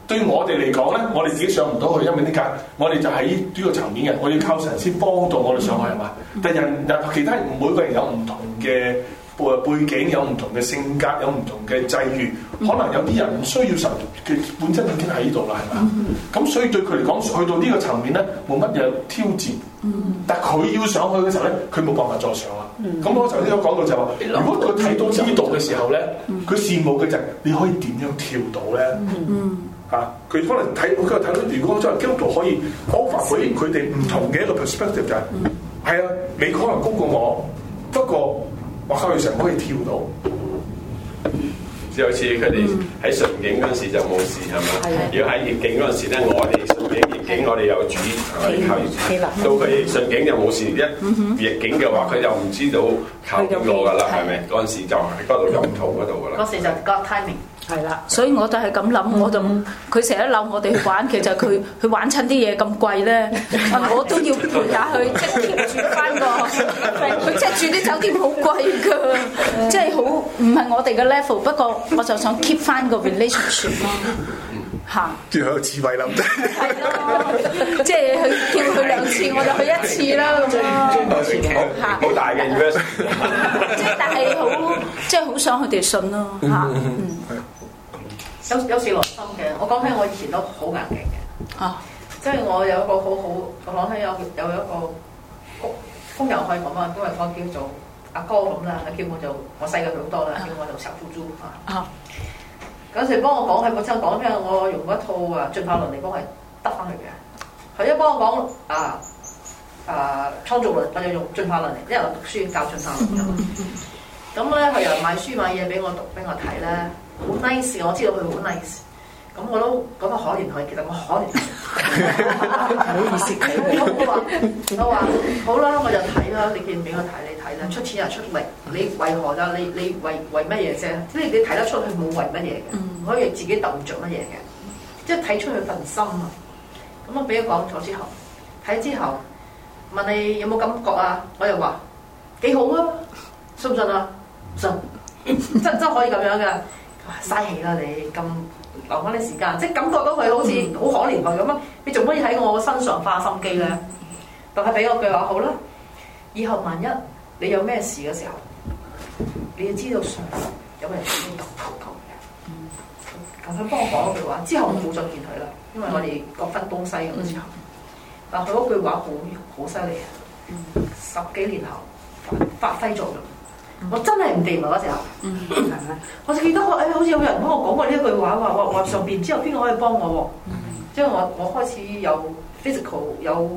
對我哋嚟講咧，我哋自己上唔到去，因為點解？我哋就喺呢個層面嘅，我要靠神先幫到我哋上去係嘛？但人人其他每個人有唔同嘅背景，有唔同嘅性格，有唔同嘅際遇，可能有啲人唔需要神嘅本身已經喺度啦，係嘛？咁、嗯、所以對佢嚟講，去到呢個層面咧，冇乜嘢挑戰。嗯、但佢要上去嘅時候咧，佢冇辦法再上啦。咁、嗯、我頭先有講到就係話，如果佢睇到呢度嘅時候咧，佢羨慕嘅就係你可以點樣跳到咧？嗯嚇，佢、啊、可能睇佢睇到，如果作為基督徒可以 offer 俾佢哋唔同嘅一個 perspective 就係、是，係、嗯、啊，你可能高過我，不過我靠佢成日可以跳到。 就好似佢哋喺順境嗰陣時就冇事係嘛？如果喺逆境嗰陣時咧，我哋順境逆境我哋有主，我哋靠主。到佢順境就冇事，一逆境嘅話，佢就唔知道靠邊個㗎啦，係咪？嗰陣時就喺嗰度用途嗰度㗎啦。 嗰時就 God timing。 係啦，所以我就係咁諗，我就佢成日鬧我哋去玩，其實佢佢玩親啲嘢咁貴咧，我都要陪下佢，即係 keep 住翻個，佢即係住啲酒店好貴㗎，即係好唔係我哋嘅 level，不過我就想 keep 翻個 relationship 咯，嚇。 仲有智慧諗啫。 係咯，即係佢叫佢兩次，我就去一次啦咁咯，嚇。 好大嘅 investment。 即係但係好，即係好想佢哋信咯，嚇。嗯。 有有時內心嘅，我講起我以前都好硬頸嘅，啊，即係我有一個好好，我講起有有一個工工友可以講啊，因為我叫做阿哥咁啦，叫我做我細過佢好多啦，叫我做小富豬啊。嗰時幫我講係本身講聽，我用嗰套啊進化論嚟幫佢得翻嚟嘅。佢一幫我講啊啊創造論，我就用進化論嚟，因為我讀書教進化論嘅。咁咧佢又買書買嘢俾我讀俾我睇咧。好 nice， 我知道佢好 nice， 咁我都咁啊可憐佢，其實我可憐佢，唔好意思。我話我話好啦，我就睇啦，你見唔俾我睇？你睇啦，出錢又出力，你為何啫？你你為為乜嘢啫？即係你睇得出佢冇為乜嘢嘅，可以自己揼着乜嘢嘅，即係睇出佢份心啊！咁我俾佢講咗之後，睇之後問你有冇感覺啊？我又話幾好啊，信唔信啊？信，真真可以咁樣㗎。嘥氣啦！你咁留翻啲時間，即係感覺到佢好似好可憐佢咁啊！你做乜嘢喺我身上花心機咧？但係俾我句話好啦，以後萬一你有咩事嘅時候，你要知道上有個人已經咁頭痛嘅。咁佢幫我講嗰句話，之後我冇再見佢啦，因為我哋各分東西咁之後。但佢嗰句話好好犀利啊！十幾年後發揮作用。我真係唔掂啊！嗰時候，係咪？我就記得我誒、哎，好似有人幫我講過呢一句話，話話話上邊之後邊個可以幫我喎？即係我我開始有 physical 有，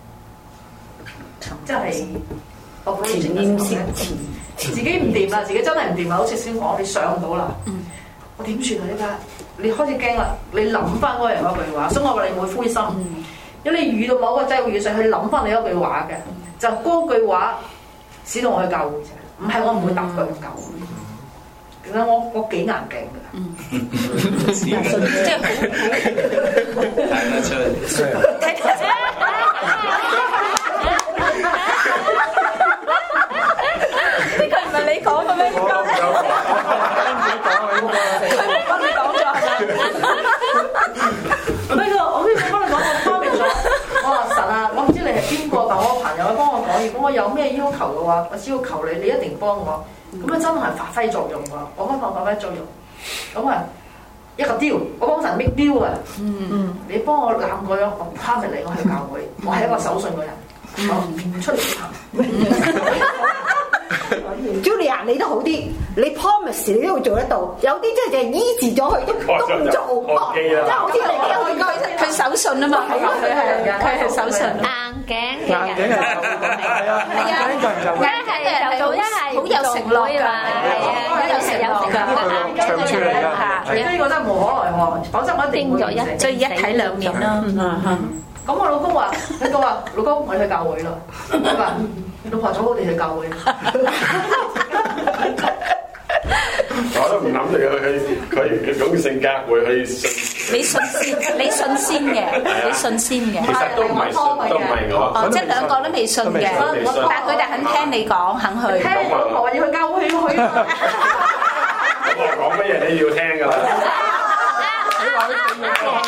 即係我前面先自己唔掂啦，自己真係唔掂啦，好似先講你上到啦，我點算啊？依家你開始驚啦，你諗翻嗰個人嗰句話，所以我話你唔會灰心，因為你遇到某個際遇上去諗翻你嗰句話嘅，就嗰句話使到我去教會啫。唔係我唔會答佢唔夠，其實我我幾硬頸嘅，即係好睇得出，睇得出。呢句唔係你講嘅咩？佢幫你講咗係咪？呢個我呢個幫你講，我方便咗。我話神啊，我唔知你係邊個，但我朋友幫我講，如果我有咩要求嘅話，我只要求你，你一定幫我。咁啊真係發揮作用喎，我幫我發揮作用。咁啊一個 deal，我幫神 make deal 啊。嗯，你幫我攬個樣，我 promise 你，我去教會，我係一個守信嘅人，我出嚟行。 Julia 你都好啲，你 promise 你都會做得到，有啲即係就係醫治咗佢都都唔做，即係好似你佢佢守信啊嘛，係啊係啊，佢係守信硬頸嘅人， 硬頸係係啊，硬頸就就一係就做，一係好有承諾㗎，係啊，好有承諾㗎， 長處嚟㗎， 係呢個真係無可奈何，否則我一定會一所以一體兩面啦。 咁我老公話：佢講話，老公我哋去教會啦。佢話：老婆早好，我哋去教會。 我都唔諗住佢佢佢種性格會去信。 你信先，你信先嘅，你信先嘅。 其實都唔係信，都唔係我。 哦，即係兩個都未信嘅，但係佢哋肯聽你講，肯去。 聽老婆話要去教會，要去。 咁我講乜嘢你要聽㗎啦。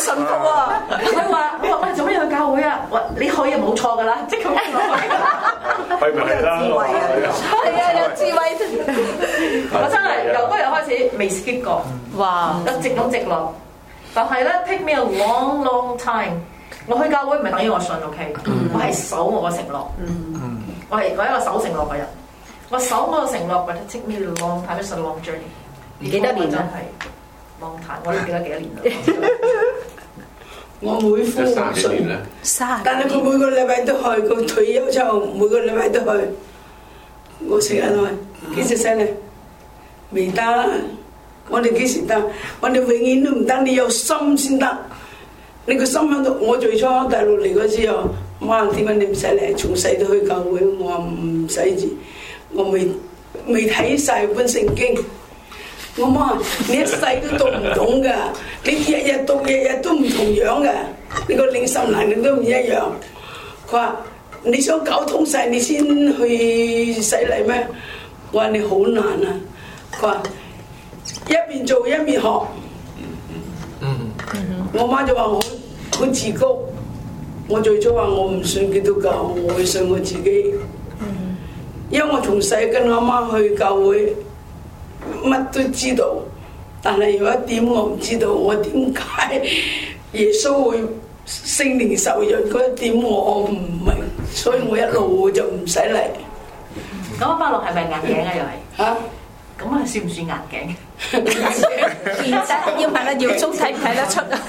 信服喎。 佢話：我話喂，做咩去教會啊？喂，你可以冇錯㗎啦，即係咁樣講。 係咪係啦？ 係啊，有智慧。 我真係由嗰日開始未 skip 過，哇！一直咁直落。但係咧 take me a long long time。我去教會唔係等於我信 ，OK？、嗯、我係守我個承諾。嗯、我係我係一個守承諾嘅人。我守我個承諾，but take me a long time，it's a long journey。幾多年真係 long time，我都記得幾多年啦。 我妹夫唔信，但係佢每個禮拜都去，佢退休之後每個禮拜都去。我成日去，幾時使咧？未得，我哋幾時得？我哋永遠都唔得，你有心先得。你個心喺度。我最初大陸嚟嗰時候，媽點解你唔使嚟？從細都去教會，我話唔使住，我未未睇晒本聖經。我媽，你一世都讀唔懂㗎，你日日讀日日都唔同樣㗎，你個領受能力都唔一樣。佢話你想搞通晒你先去洗禮咩？我話你好難啊。佢話一邊做一邊學。嗯嗯、我媽就話我好自高，我最初話我唔信基督教，我會信我自己。嗯、因為我從細跟我媽去教會。乜都知道，但係有一點我唔知道，我點解耶穌會聖靈受孕嗰一點我唔明，所以我一路就唔使嚟。 咁阿巴洛係咪眼鏡啊？又係嚇？咁啊算唔算眼鏡？ 現實要問阿耀宗睇唔睇得出啊？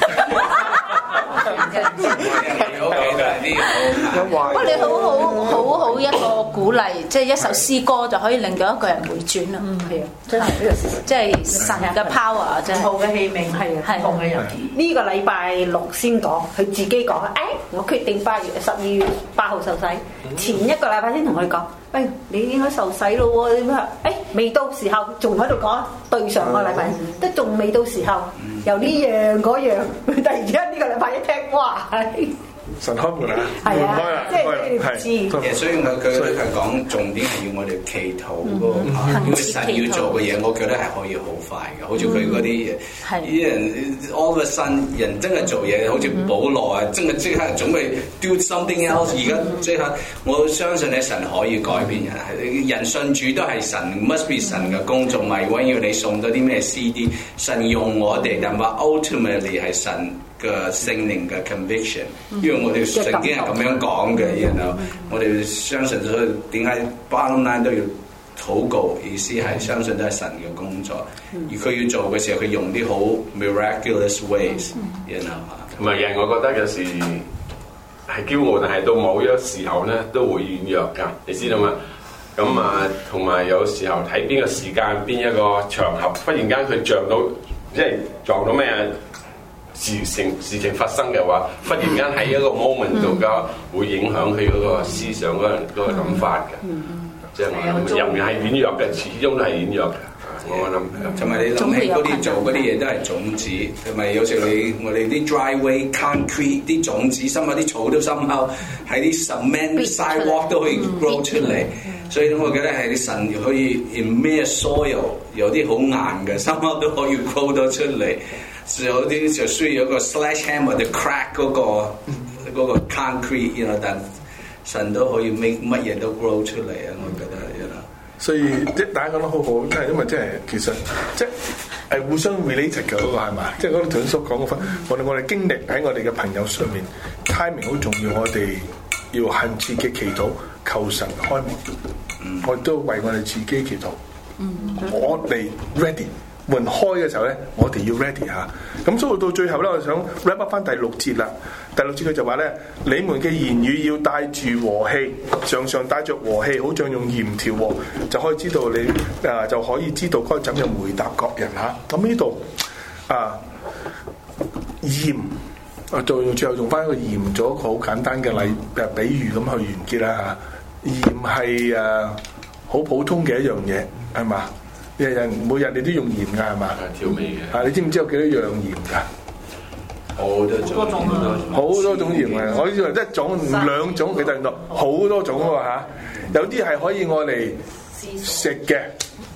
不過你好好好好一個鼓勵，即係一首詩歌就可以令到一個人回轉啦。嗯，係啊，真係呢個事實，即係神嘅 power，真係好嘅器皿，係啊，係同嘅人。 呢個禮拜六先講，佢自己講，誒，我決定八月十二月八號受洗，前一個禮拜先同佢講，誒，你應該受洗咯喎，點啊？誒，未到時候，仲喺度講對上個禮拜，都仲未到時候，又呢樣嗰樣，突然之間呢個禮拜一聽，哇！ 神開門啊！ 係啊，即係你唔知。 其實所以佢佢佢講重點係要我哋祈禱嗰個，因為神要做嘅嘢，我覺得係可以好快嘅。好似佢嗰啲啲人 all of a sudden 人真係做嘢，好似保羅啊，真係即刻準備 do something else。而家即刻，我相信咧神可以改變人。係人信主都係神 must be 神嘅工作，唔係揾要你送咗啲咩 C D。神用我哋，但話 ultimately 係神嘅聖靈嘅 conviction，因為我哋聖經係咁樣講嘅，然後我哋相信，所以點解 bottom line 都要禱告，意思係相信都係神嘅工作，而佢要做嘅時候，佢用啲好 miraculous ways，然後同埋人，我覺得有時係驕傲，但係到某一時候咧都會軟弱㗎，你知道嘛？咁啊，同埋有時候睇邊個時間、邊一個場合，忽然間佢撞到，即係撞到咩事情事情發生嘅話，忽然間喺一個 moment 度嘅會影響佢嗰個思想嗰個嗰個諗法嘅，即係我人係軟弱嘅，始終都係軟弱嘅。我諗同埋你諗起嗰啲做嗰啲嘢都係種子，同埋有時你我哋啲 driveway concrete 啲種子，深下啲草都深厚，喺啲 cement sidewalk 都可以 grow 出嚟。所以我覺得係啲神可以 in 咩 soil 有啲好硬嘅，深刻都可以 grow 到出嚟。有啲就需要一個 sledgehammer 就 crack 嗰個嗰個 concrete，you know，但神都可以 make 乜嘢都 grow 出嚟啊！我覺得，you know。所以即係大家講得好好，即係因為即係其實即係互相 related 嘅嗰個係嘛？即係嗰啲頭先所講嘅分，我哋我哋經歷喺我哋嘅朋友上面 timing 好重要，我哋要懇切嘅祈禱，求神開門。嗯、我都為我哋自己祈禱。嗯、我哋 ready。門開嘅時候咧，我哋要 ready 嚇。咁所以到最後咧，我想 wrap up 翻第六節啦。第六節佢就話咧：你們嘅言語要帶住和氣，常常帶着和氣，好像用鹽調和，就可以知道你啊，就可以知道該怎樣回答各人嚇。咁呢度啊鹽啊，做最後用翻一個鹽做一個好簡單嘅例誒比喻咁去完結啦嚇。鹽係誒好普通嘅一樣嘢，係嘛？日日每日你都用鹽㗎係嘛？ 調味嘅。 啊，你知唔知有幾多樣鹽㗎？ 好多種， 好多種鹽嘅。我以為一種兩種，其實原來好多種喎嚇。有啲係可以愛嚟食嘅，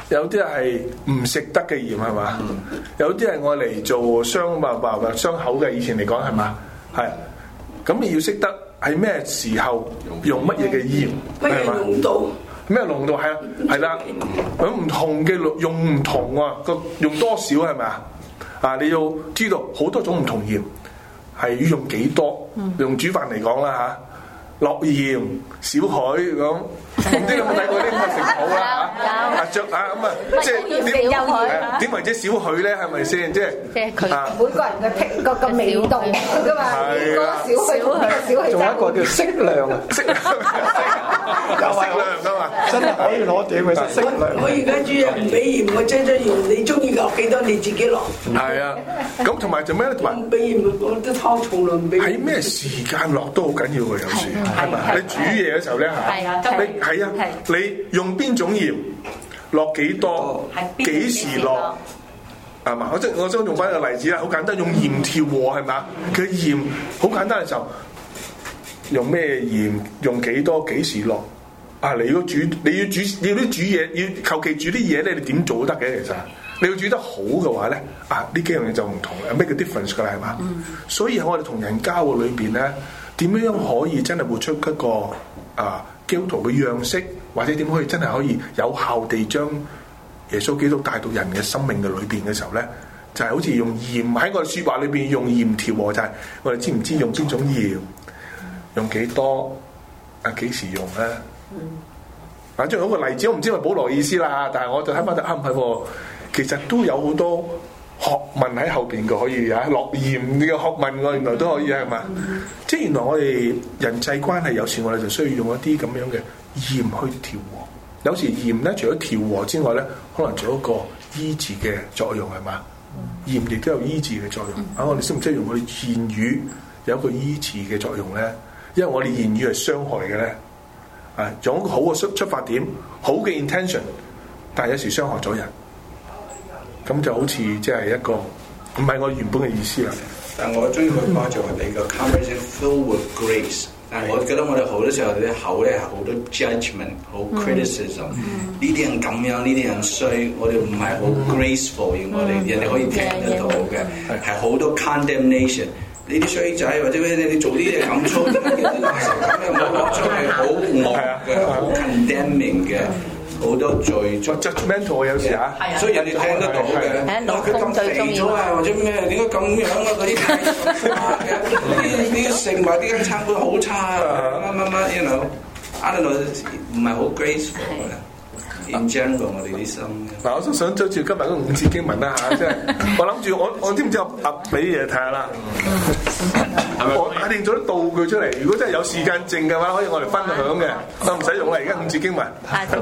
有啲係唔食得嘅鹽係嘛？嗯、有啲係愛嚟做傷嘛嘛嘛傷口嘅，以前嚟講係嘛？係。咁你要識得係咩時候用乜嘢嘅鹽， 乜嘢濃度？ 咩濃度係啊？係啦，咁唔同嘅用唔同喎，個用多少係咪啊？啊，你要知道好多種唔同鹽係要用幾多？用煮飯嚟講啦嚇。落鹽少許咁，唔知有冇睇過啲咁嘅食譜啦嚇？啊著啊咁啊，即係點點為之少許咧？係咪先？即係即係佢每個人嘅剔個個味道㗎嘛，個少許個少許， 仲有一個叫適量啊，適量又係適量㗎嘛，真係可以攞點去適量。 我而家煮嘢唔俾鹽，我擠咗鹽，你中意落幾多你自己落。 係啊，咁同埋做咩咧？同埋唔俾鹽，我啲湯從來唔俾。 喺咩時間落都好緊要㗎，有時。係咪？你煮嘢嘅時候咧嚇，你係啊，你用邊種鹽，落幾多，幾時落，係嘛？我即係我想用翻一個例子啦，好簡單，用鹽調和係嘛？佢鹽好簡單嘅時候，用咩鹽，用幾多，幾時落？啊！你如果煮，你要煮，你要啲煮嘢，要求其煮啲嘢咧，你點做都得嘅其實。你要煮得好嘅話咧，啊呢幾樣嘢就唔同啦，make a difference 㗎啦，係嘛？嗯、所以喺我哋同人交嘅裏邊咧。點樣可以真係活出一個啊基督徒嘅樣式，或者點可以真係可以有效地將耶穌基督帶到人嘅生命嘅裏邊嘅時候咧，就係、是、好似用鹽喺我哋説話裏邊用鹽調和，就係、是、我哋知唔知用邊種鹽，用幾多啊幾時用咧？啊，仲有一個例子，我唔知係保羅意思啦，但係我就睇翻就啱唔係喎，其實都有好多。學問喺後邊嘅可以啊，落鹽嘅學問我原來都可以係嘛？嗯、即係原來我哋人際關係有時我哋就需要用一啲咁樣嘅鹽去調和。有時鹽咧，除咗調和之外咧，可能做一個醫治嘅作用係嘛？鹽亦都有醫治嘅作用。啊、嗯，我哋識唔識用我哋言語有一個醫治嘅作用咧？因為我哋言語係傷害嘅咧，啊，用一個好嘅出出發點，好嘅 intention， 但係有時傷害咗人。咁就好似即係一個唔係我原本嘅意思啦。 但我中意個話就係你個 conversation filled with grace。但係我覺得我哋好多時候啲口咧係好多 judgment， 好 criticism。呢啲人咁樣，呢啲人衰，我哋唔係好 graceful，我哋人哋可以聽得到嘅，係好多 condemnation。呢啲衰仔或者咩你做啲嘢咁粗，咁樣冇錯係好惡嘅，好 condemning 嘅。好多罪 judgmental 有時啊， 所以人哋聽得到嘅。佢咁肥咗啊，或者咩？點解咁樣啊？嗰啲太差嘅，啲啲食物啲間餐館好差啊！乜乜乜 ，you know，I don't know，唔係好 graceful 嘅。In general，我哋啲心。 嗱，我都想就住今日嗰五節經文啦嚇，即係我諗住我我知唔知我噏俾啲嘢睇下啦。我打定咗啲道具出嚟，如果真係有時間剩嘅話，可以我哋分享嘅，都唔使用啦。而家五節經文。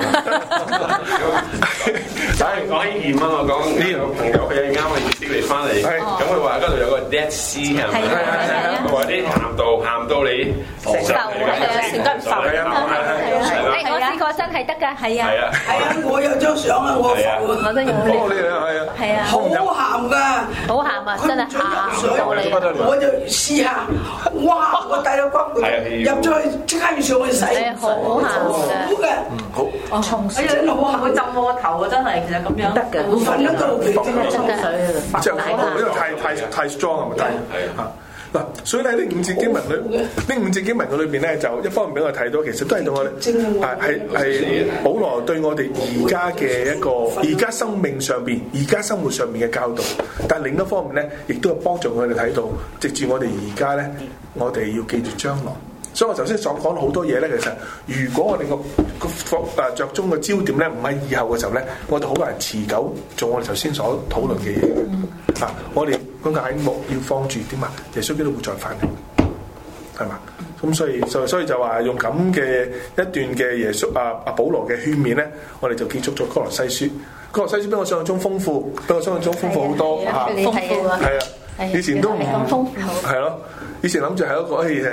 講起鹽啊，我講呢個朋友佢係啱嘅意思嚟翻嚟，咁佢話嗰度有個 Dead Sea 係咪？佢話啲鹹度鹹到你食唔到，食得唔受。係啊係啊，我試過真係得㗎，係啊。係啊係啊， 我有張相啊，我我都有。 係啊係啊， 好鹹㗎， 好鹹啊，真係鹹到你。 我就試下，哇！我帶咗骨入咗去，即刻要上去洗。 好鹹嘅， 好。 哦，哎呀，好鹹，浸我個頭啊，真係其實咁樣得嘅， 瞓得到， 真係真係。 即係呢個太太太 strong 係咪？係啊。嗱，所以咧呢五節經文裏，呢五節經文嘅裏邊咧，就一方面俾我睇到，其實都係對我哋係係係保羅對我哋而家嘅一個而家生命上邊、而家生活上面嘅教導。但係另一方面咧，亦都係幫助我哋睇到，藉住我哋而家咧，我哋要記住將來。所以我頭先所講好多嘢咧，其實如果我哋個個誒着中嘅焦點咧，唔係以後嘅時候咧，我哋好難持久做我哋頭先所討論嘅嘢嘅。啊、嗯，我哋個眼目要放住點啊？耶穌基督會再返嚟，係嘛？咁所以就所以就話用咁嘅一段嘅耶穌啊啊保羅嘅勸勉咧，我哋就結束咗哥羅西書。哥羅西書比我想象中豐富，比我想象中豐富好多嚇。豐富啊！係啊，以前都唔係咁豐富。係咯，以前諗住係一個誒。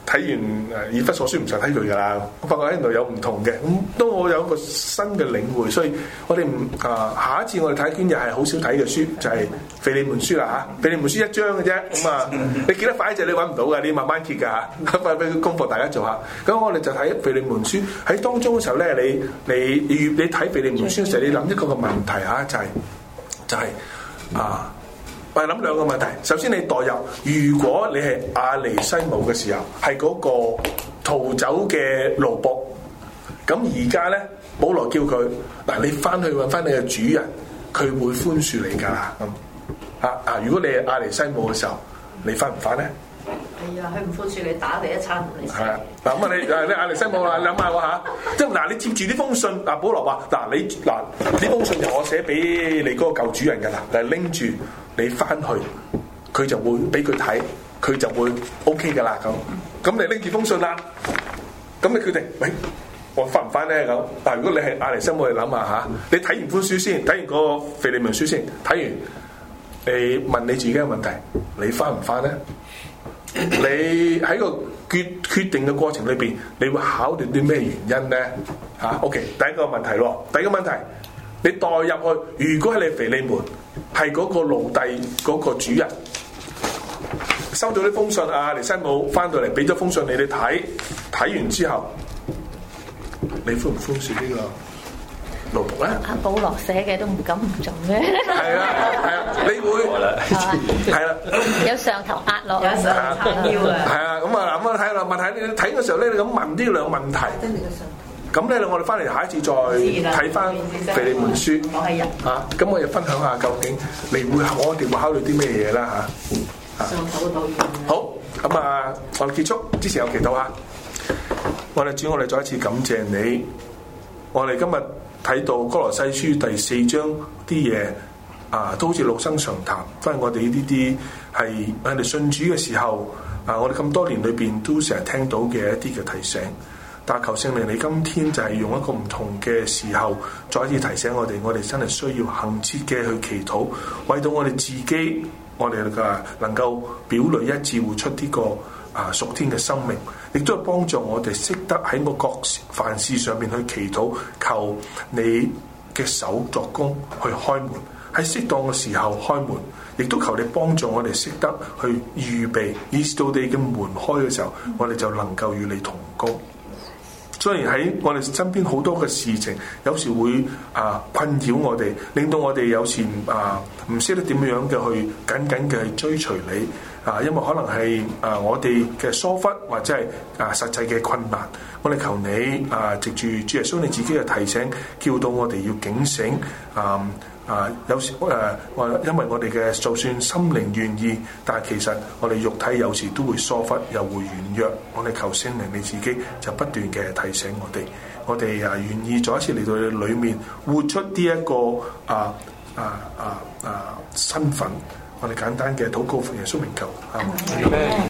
睇完誒以弗所書唔使睇佢㗎啦，我發覺喺度有唔同嘅，咁都我有一個新嘅領會，所以我哋唔啊下一次我哋睇卷又係好少睇嘅書，就係、是、腓利門書啦嚇，腓利門書一章嘅啫，咁啊你記得快隻你揾唔到㗎，你慢慢揭㗎嚇，快俾功課大家做下。咁我哋就睇腓利門書喺當中嘅時候咧，你你越你睇腓利門書嘅時候，你諗一個嘅問題嚇，就係、是、就係、是、啊。我係諗兩個問題。首先你代入，如果你係阿尼西姆嘅時候，係嗰個逃走嘅奴僕，咁而家咧，保羅叫佢嗱，你翻去揾翻你嘅主人，佢會寬恕你㗎啦。咁啊啊！如果你係阿尼西姆嘅時候，你翻唔翻咧？ 係啊，佢唔寬恕你，打你一餐你。係啊，嗱咁啊，你誒你阿尼西姆啊，諗下喎嚇，即係嗱，你接住呢封信，啊保羅話嗱，你嗱呢封信就我寫俾你嗰個舊主人㗎啦，嚟拎住。你翻去，佢就會俾佢睇，佢就會 OK 噶啦咁。咁你拎住封信啦，咁你決定，喂，我翻唔翻咧咁？但如果你係阿尼西姆，你諗下嚇，你睇完本書先，睇完個腓利門書先，睇完，你問你自己嘅問題，你翻唔翻咧？你喺個決決定嘅過程裏邊，你會考慮啲咩原因咧？嚇、啊、OK，第一個問題咯，第一個問題。你代入去，如果係你腓利門，係嗰個奴隸嗰個主人，收到啲封信啊，尼西姆翻到嚟俾咗封信你，你睇，睇完之後，你寬唔寬恕呢個奴僕咧？ 阿保羅寫嘅都唔敢唔做嘅。 係啊係啊，你會係啦， 有上頭壓落， 有上頭腰啊。係啊，咁啊咁啊睇啦，問題你睇嘅時候咧，你咁問呢兩個問題。咁咧，我哋翻嚟下一次再睇翻腓利門書啊。咁我哋分享下究竟你會我哋會考慮啲咩嘢啦嚇。上頭導演。好，咁啊，我哋結束之前有祈禱下。我哋主，我哋再一次感謝你。我哋今日睇到歌羅西書第四章啲嘢啊，都好似老生常談。翻我哋呢啲係我哋信主嘅時候啊，我哋咁多年裏邊都成日聽到嘅一啲嘅提醒。但求聖靈，你今天就係用一個唔同嘅時候，再一次提醒我哋，我哋真係需要恆切嘅去祈禱，為到我哋自己，我哋嘅能夠表裏一致，活出呢個啊屬天嘅生命，亦都係幫助我哋識得喺個各凡事上面去祈禱，求你嘅手作工去開門，喺適當嘅時候開門，亦都求你幫助我哋識得去預備，以至到你嘅門開嘅時候，我哋就能夠與你同工。雖然喺我哋身邊好多嘅事情，有時會啊困擾我哋，令到我哋有時啊唔識得點樣嘅去緊緊嘅去追隨你啊，因為可能係啊我哋嘅疏忽或者係啊實際嘅困難，我哋求你啊藉住主耶穌你自己嘅提醒，叫到我哋要警醒啊。啊，有時誒，我、呃、因為我哋嘅就算心靈願意，但係其實我哋肉體有時都會疏忽，又會軟弱。我哋求聖靈你自己就不斷嘅提醒我哋，我哋啊願意再一次嚟到你裏面活出呢、這、一個啊啊啊啊身份。我哋簡單嘅禱告，奉耶穌名求。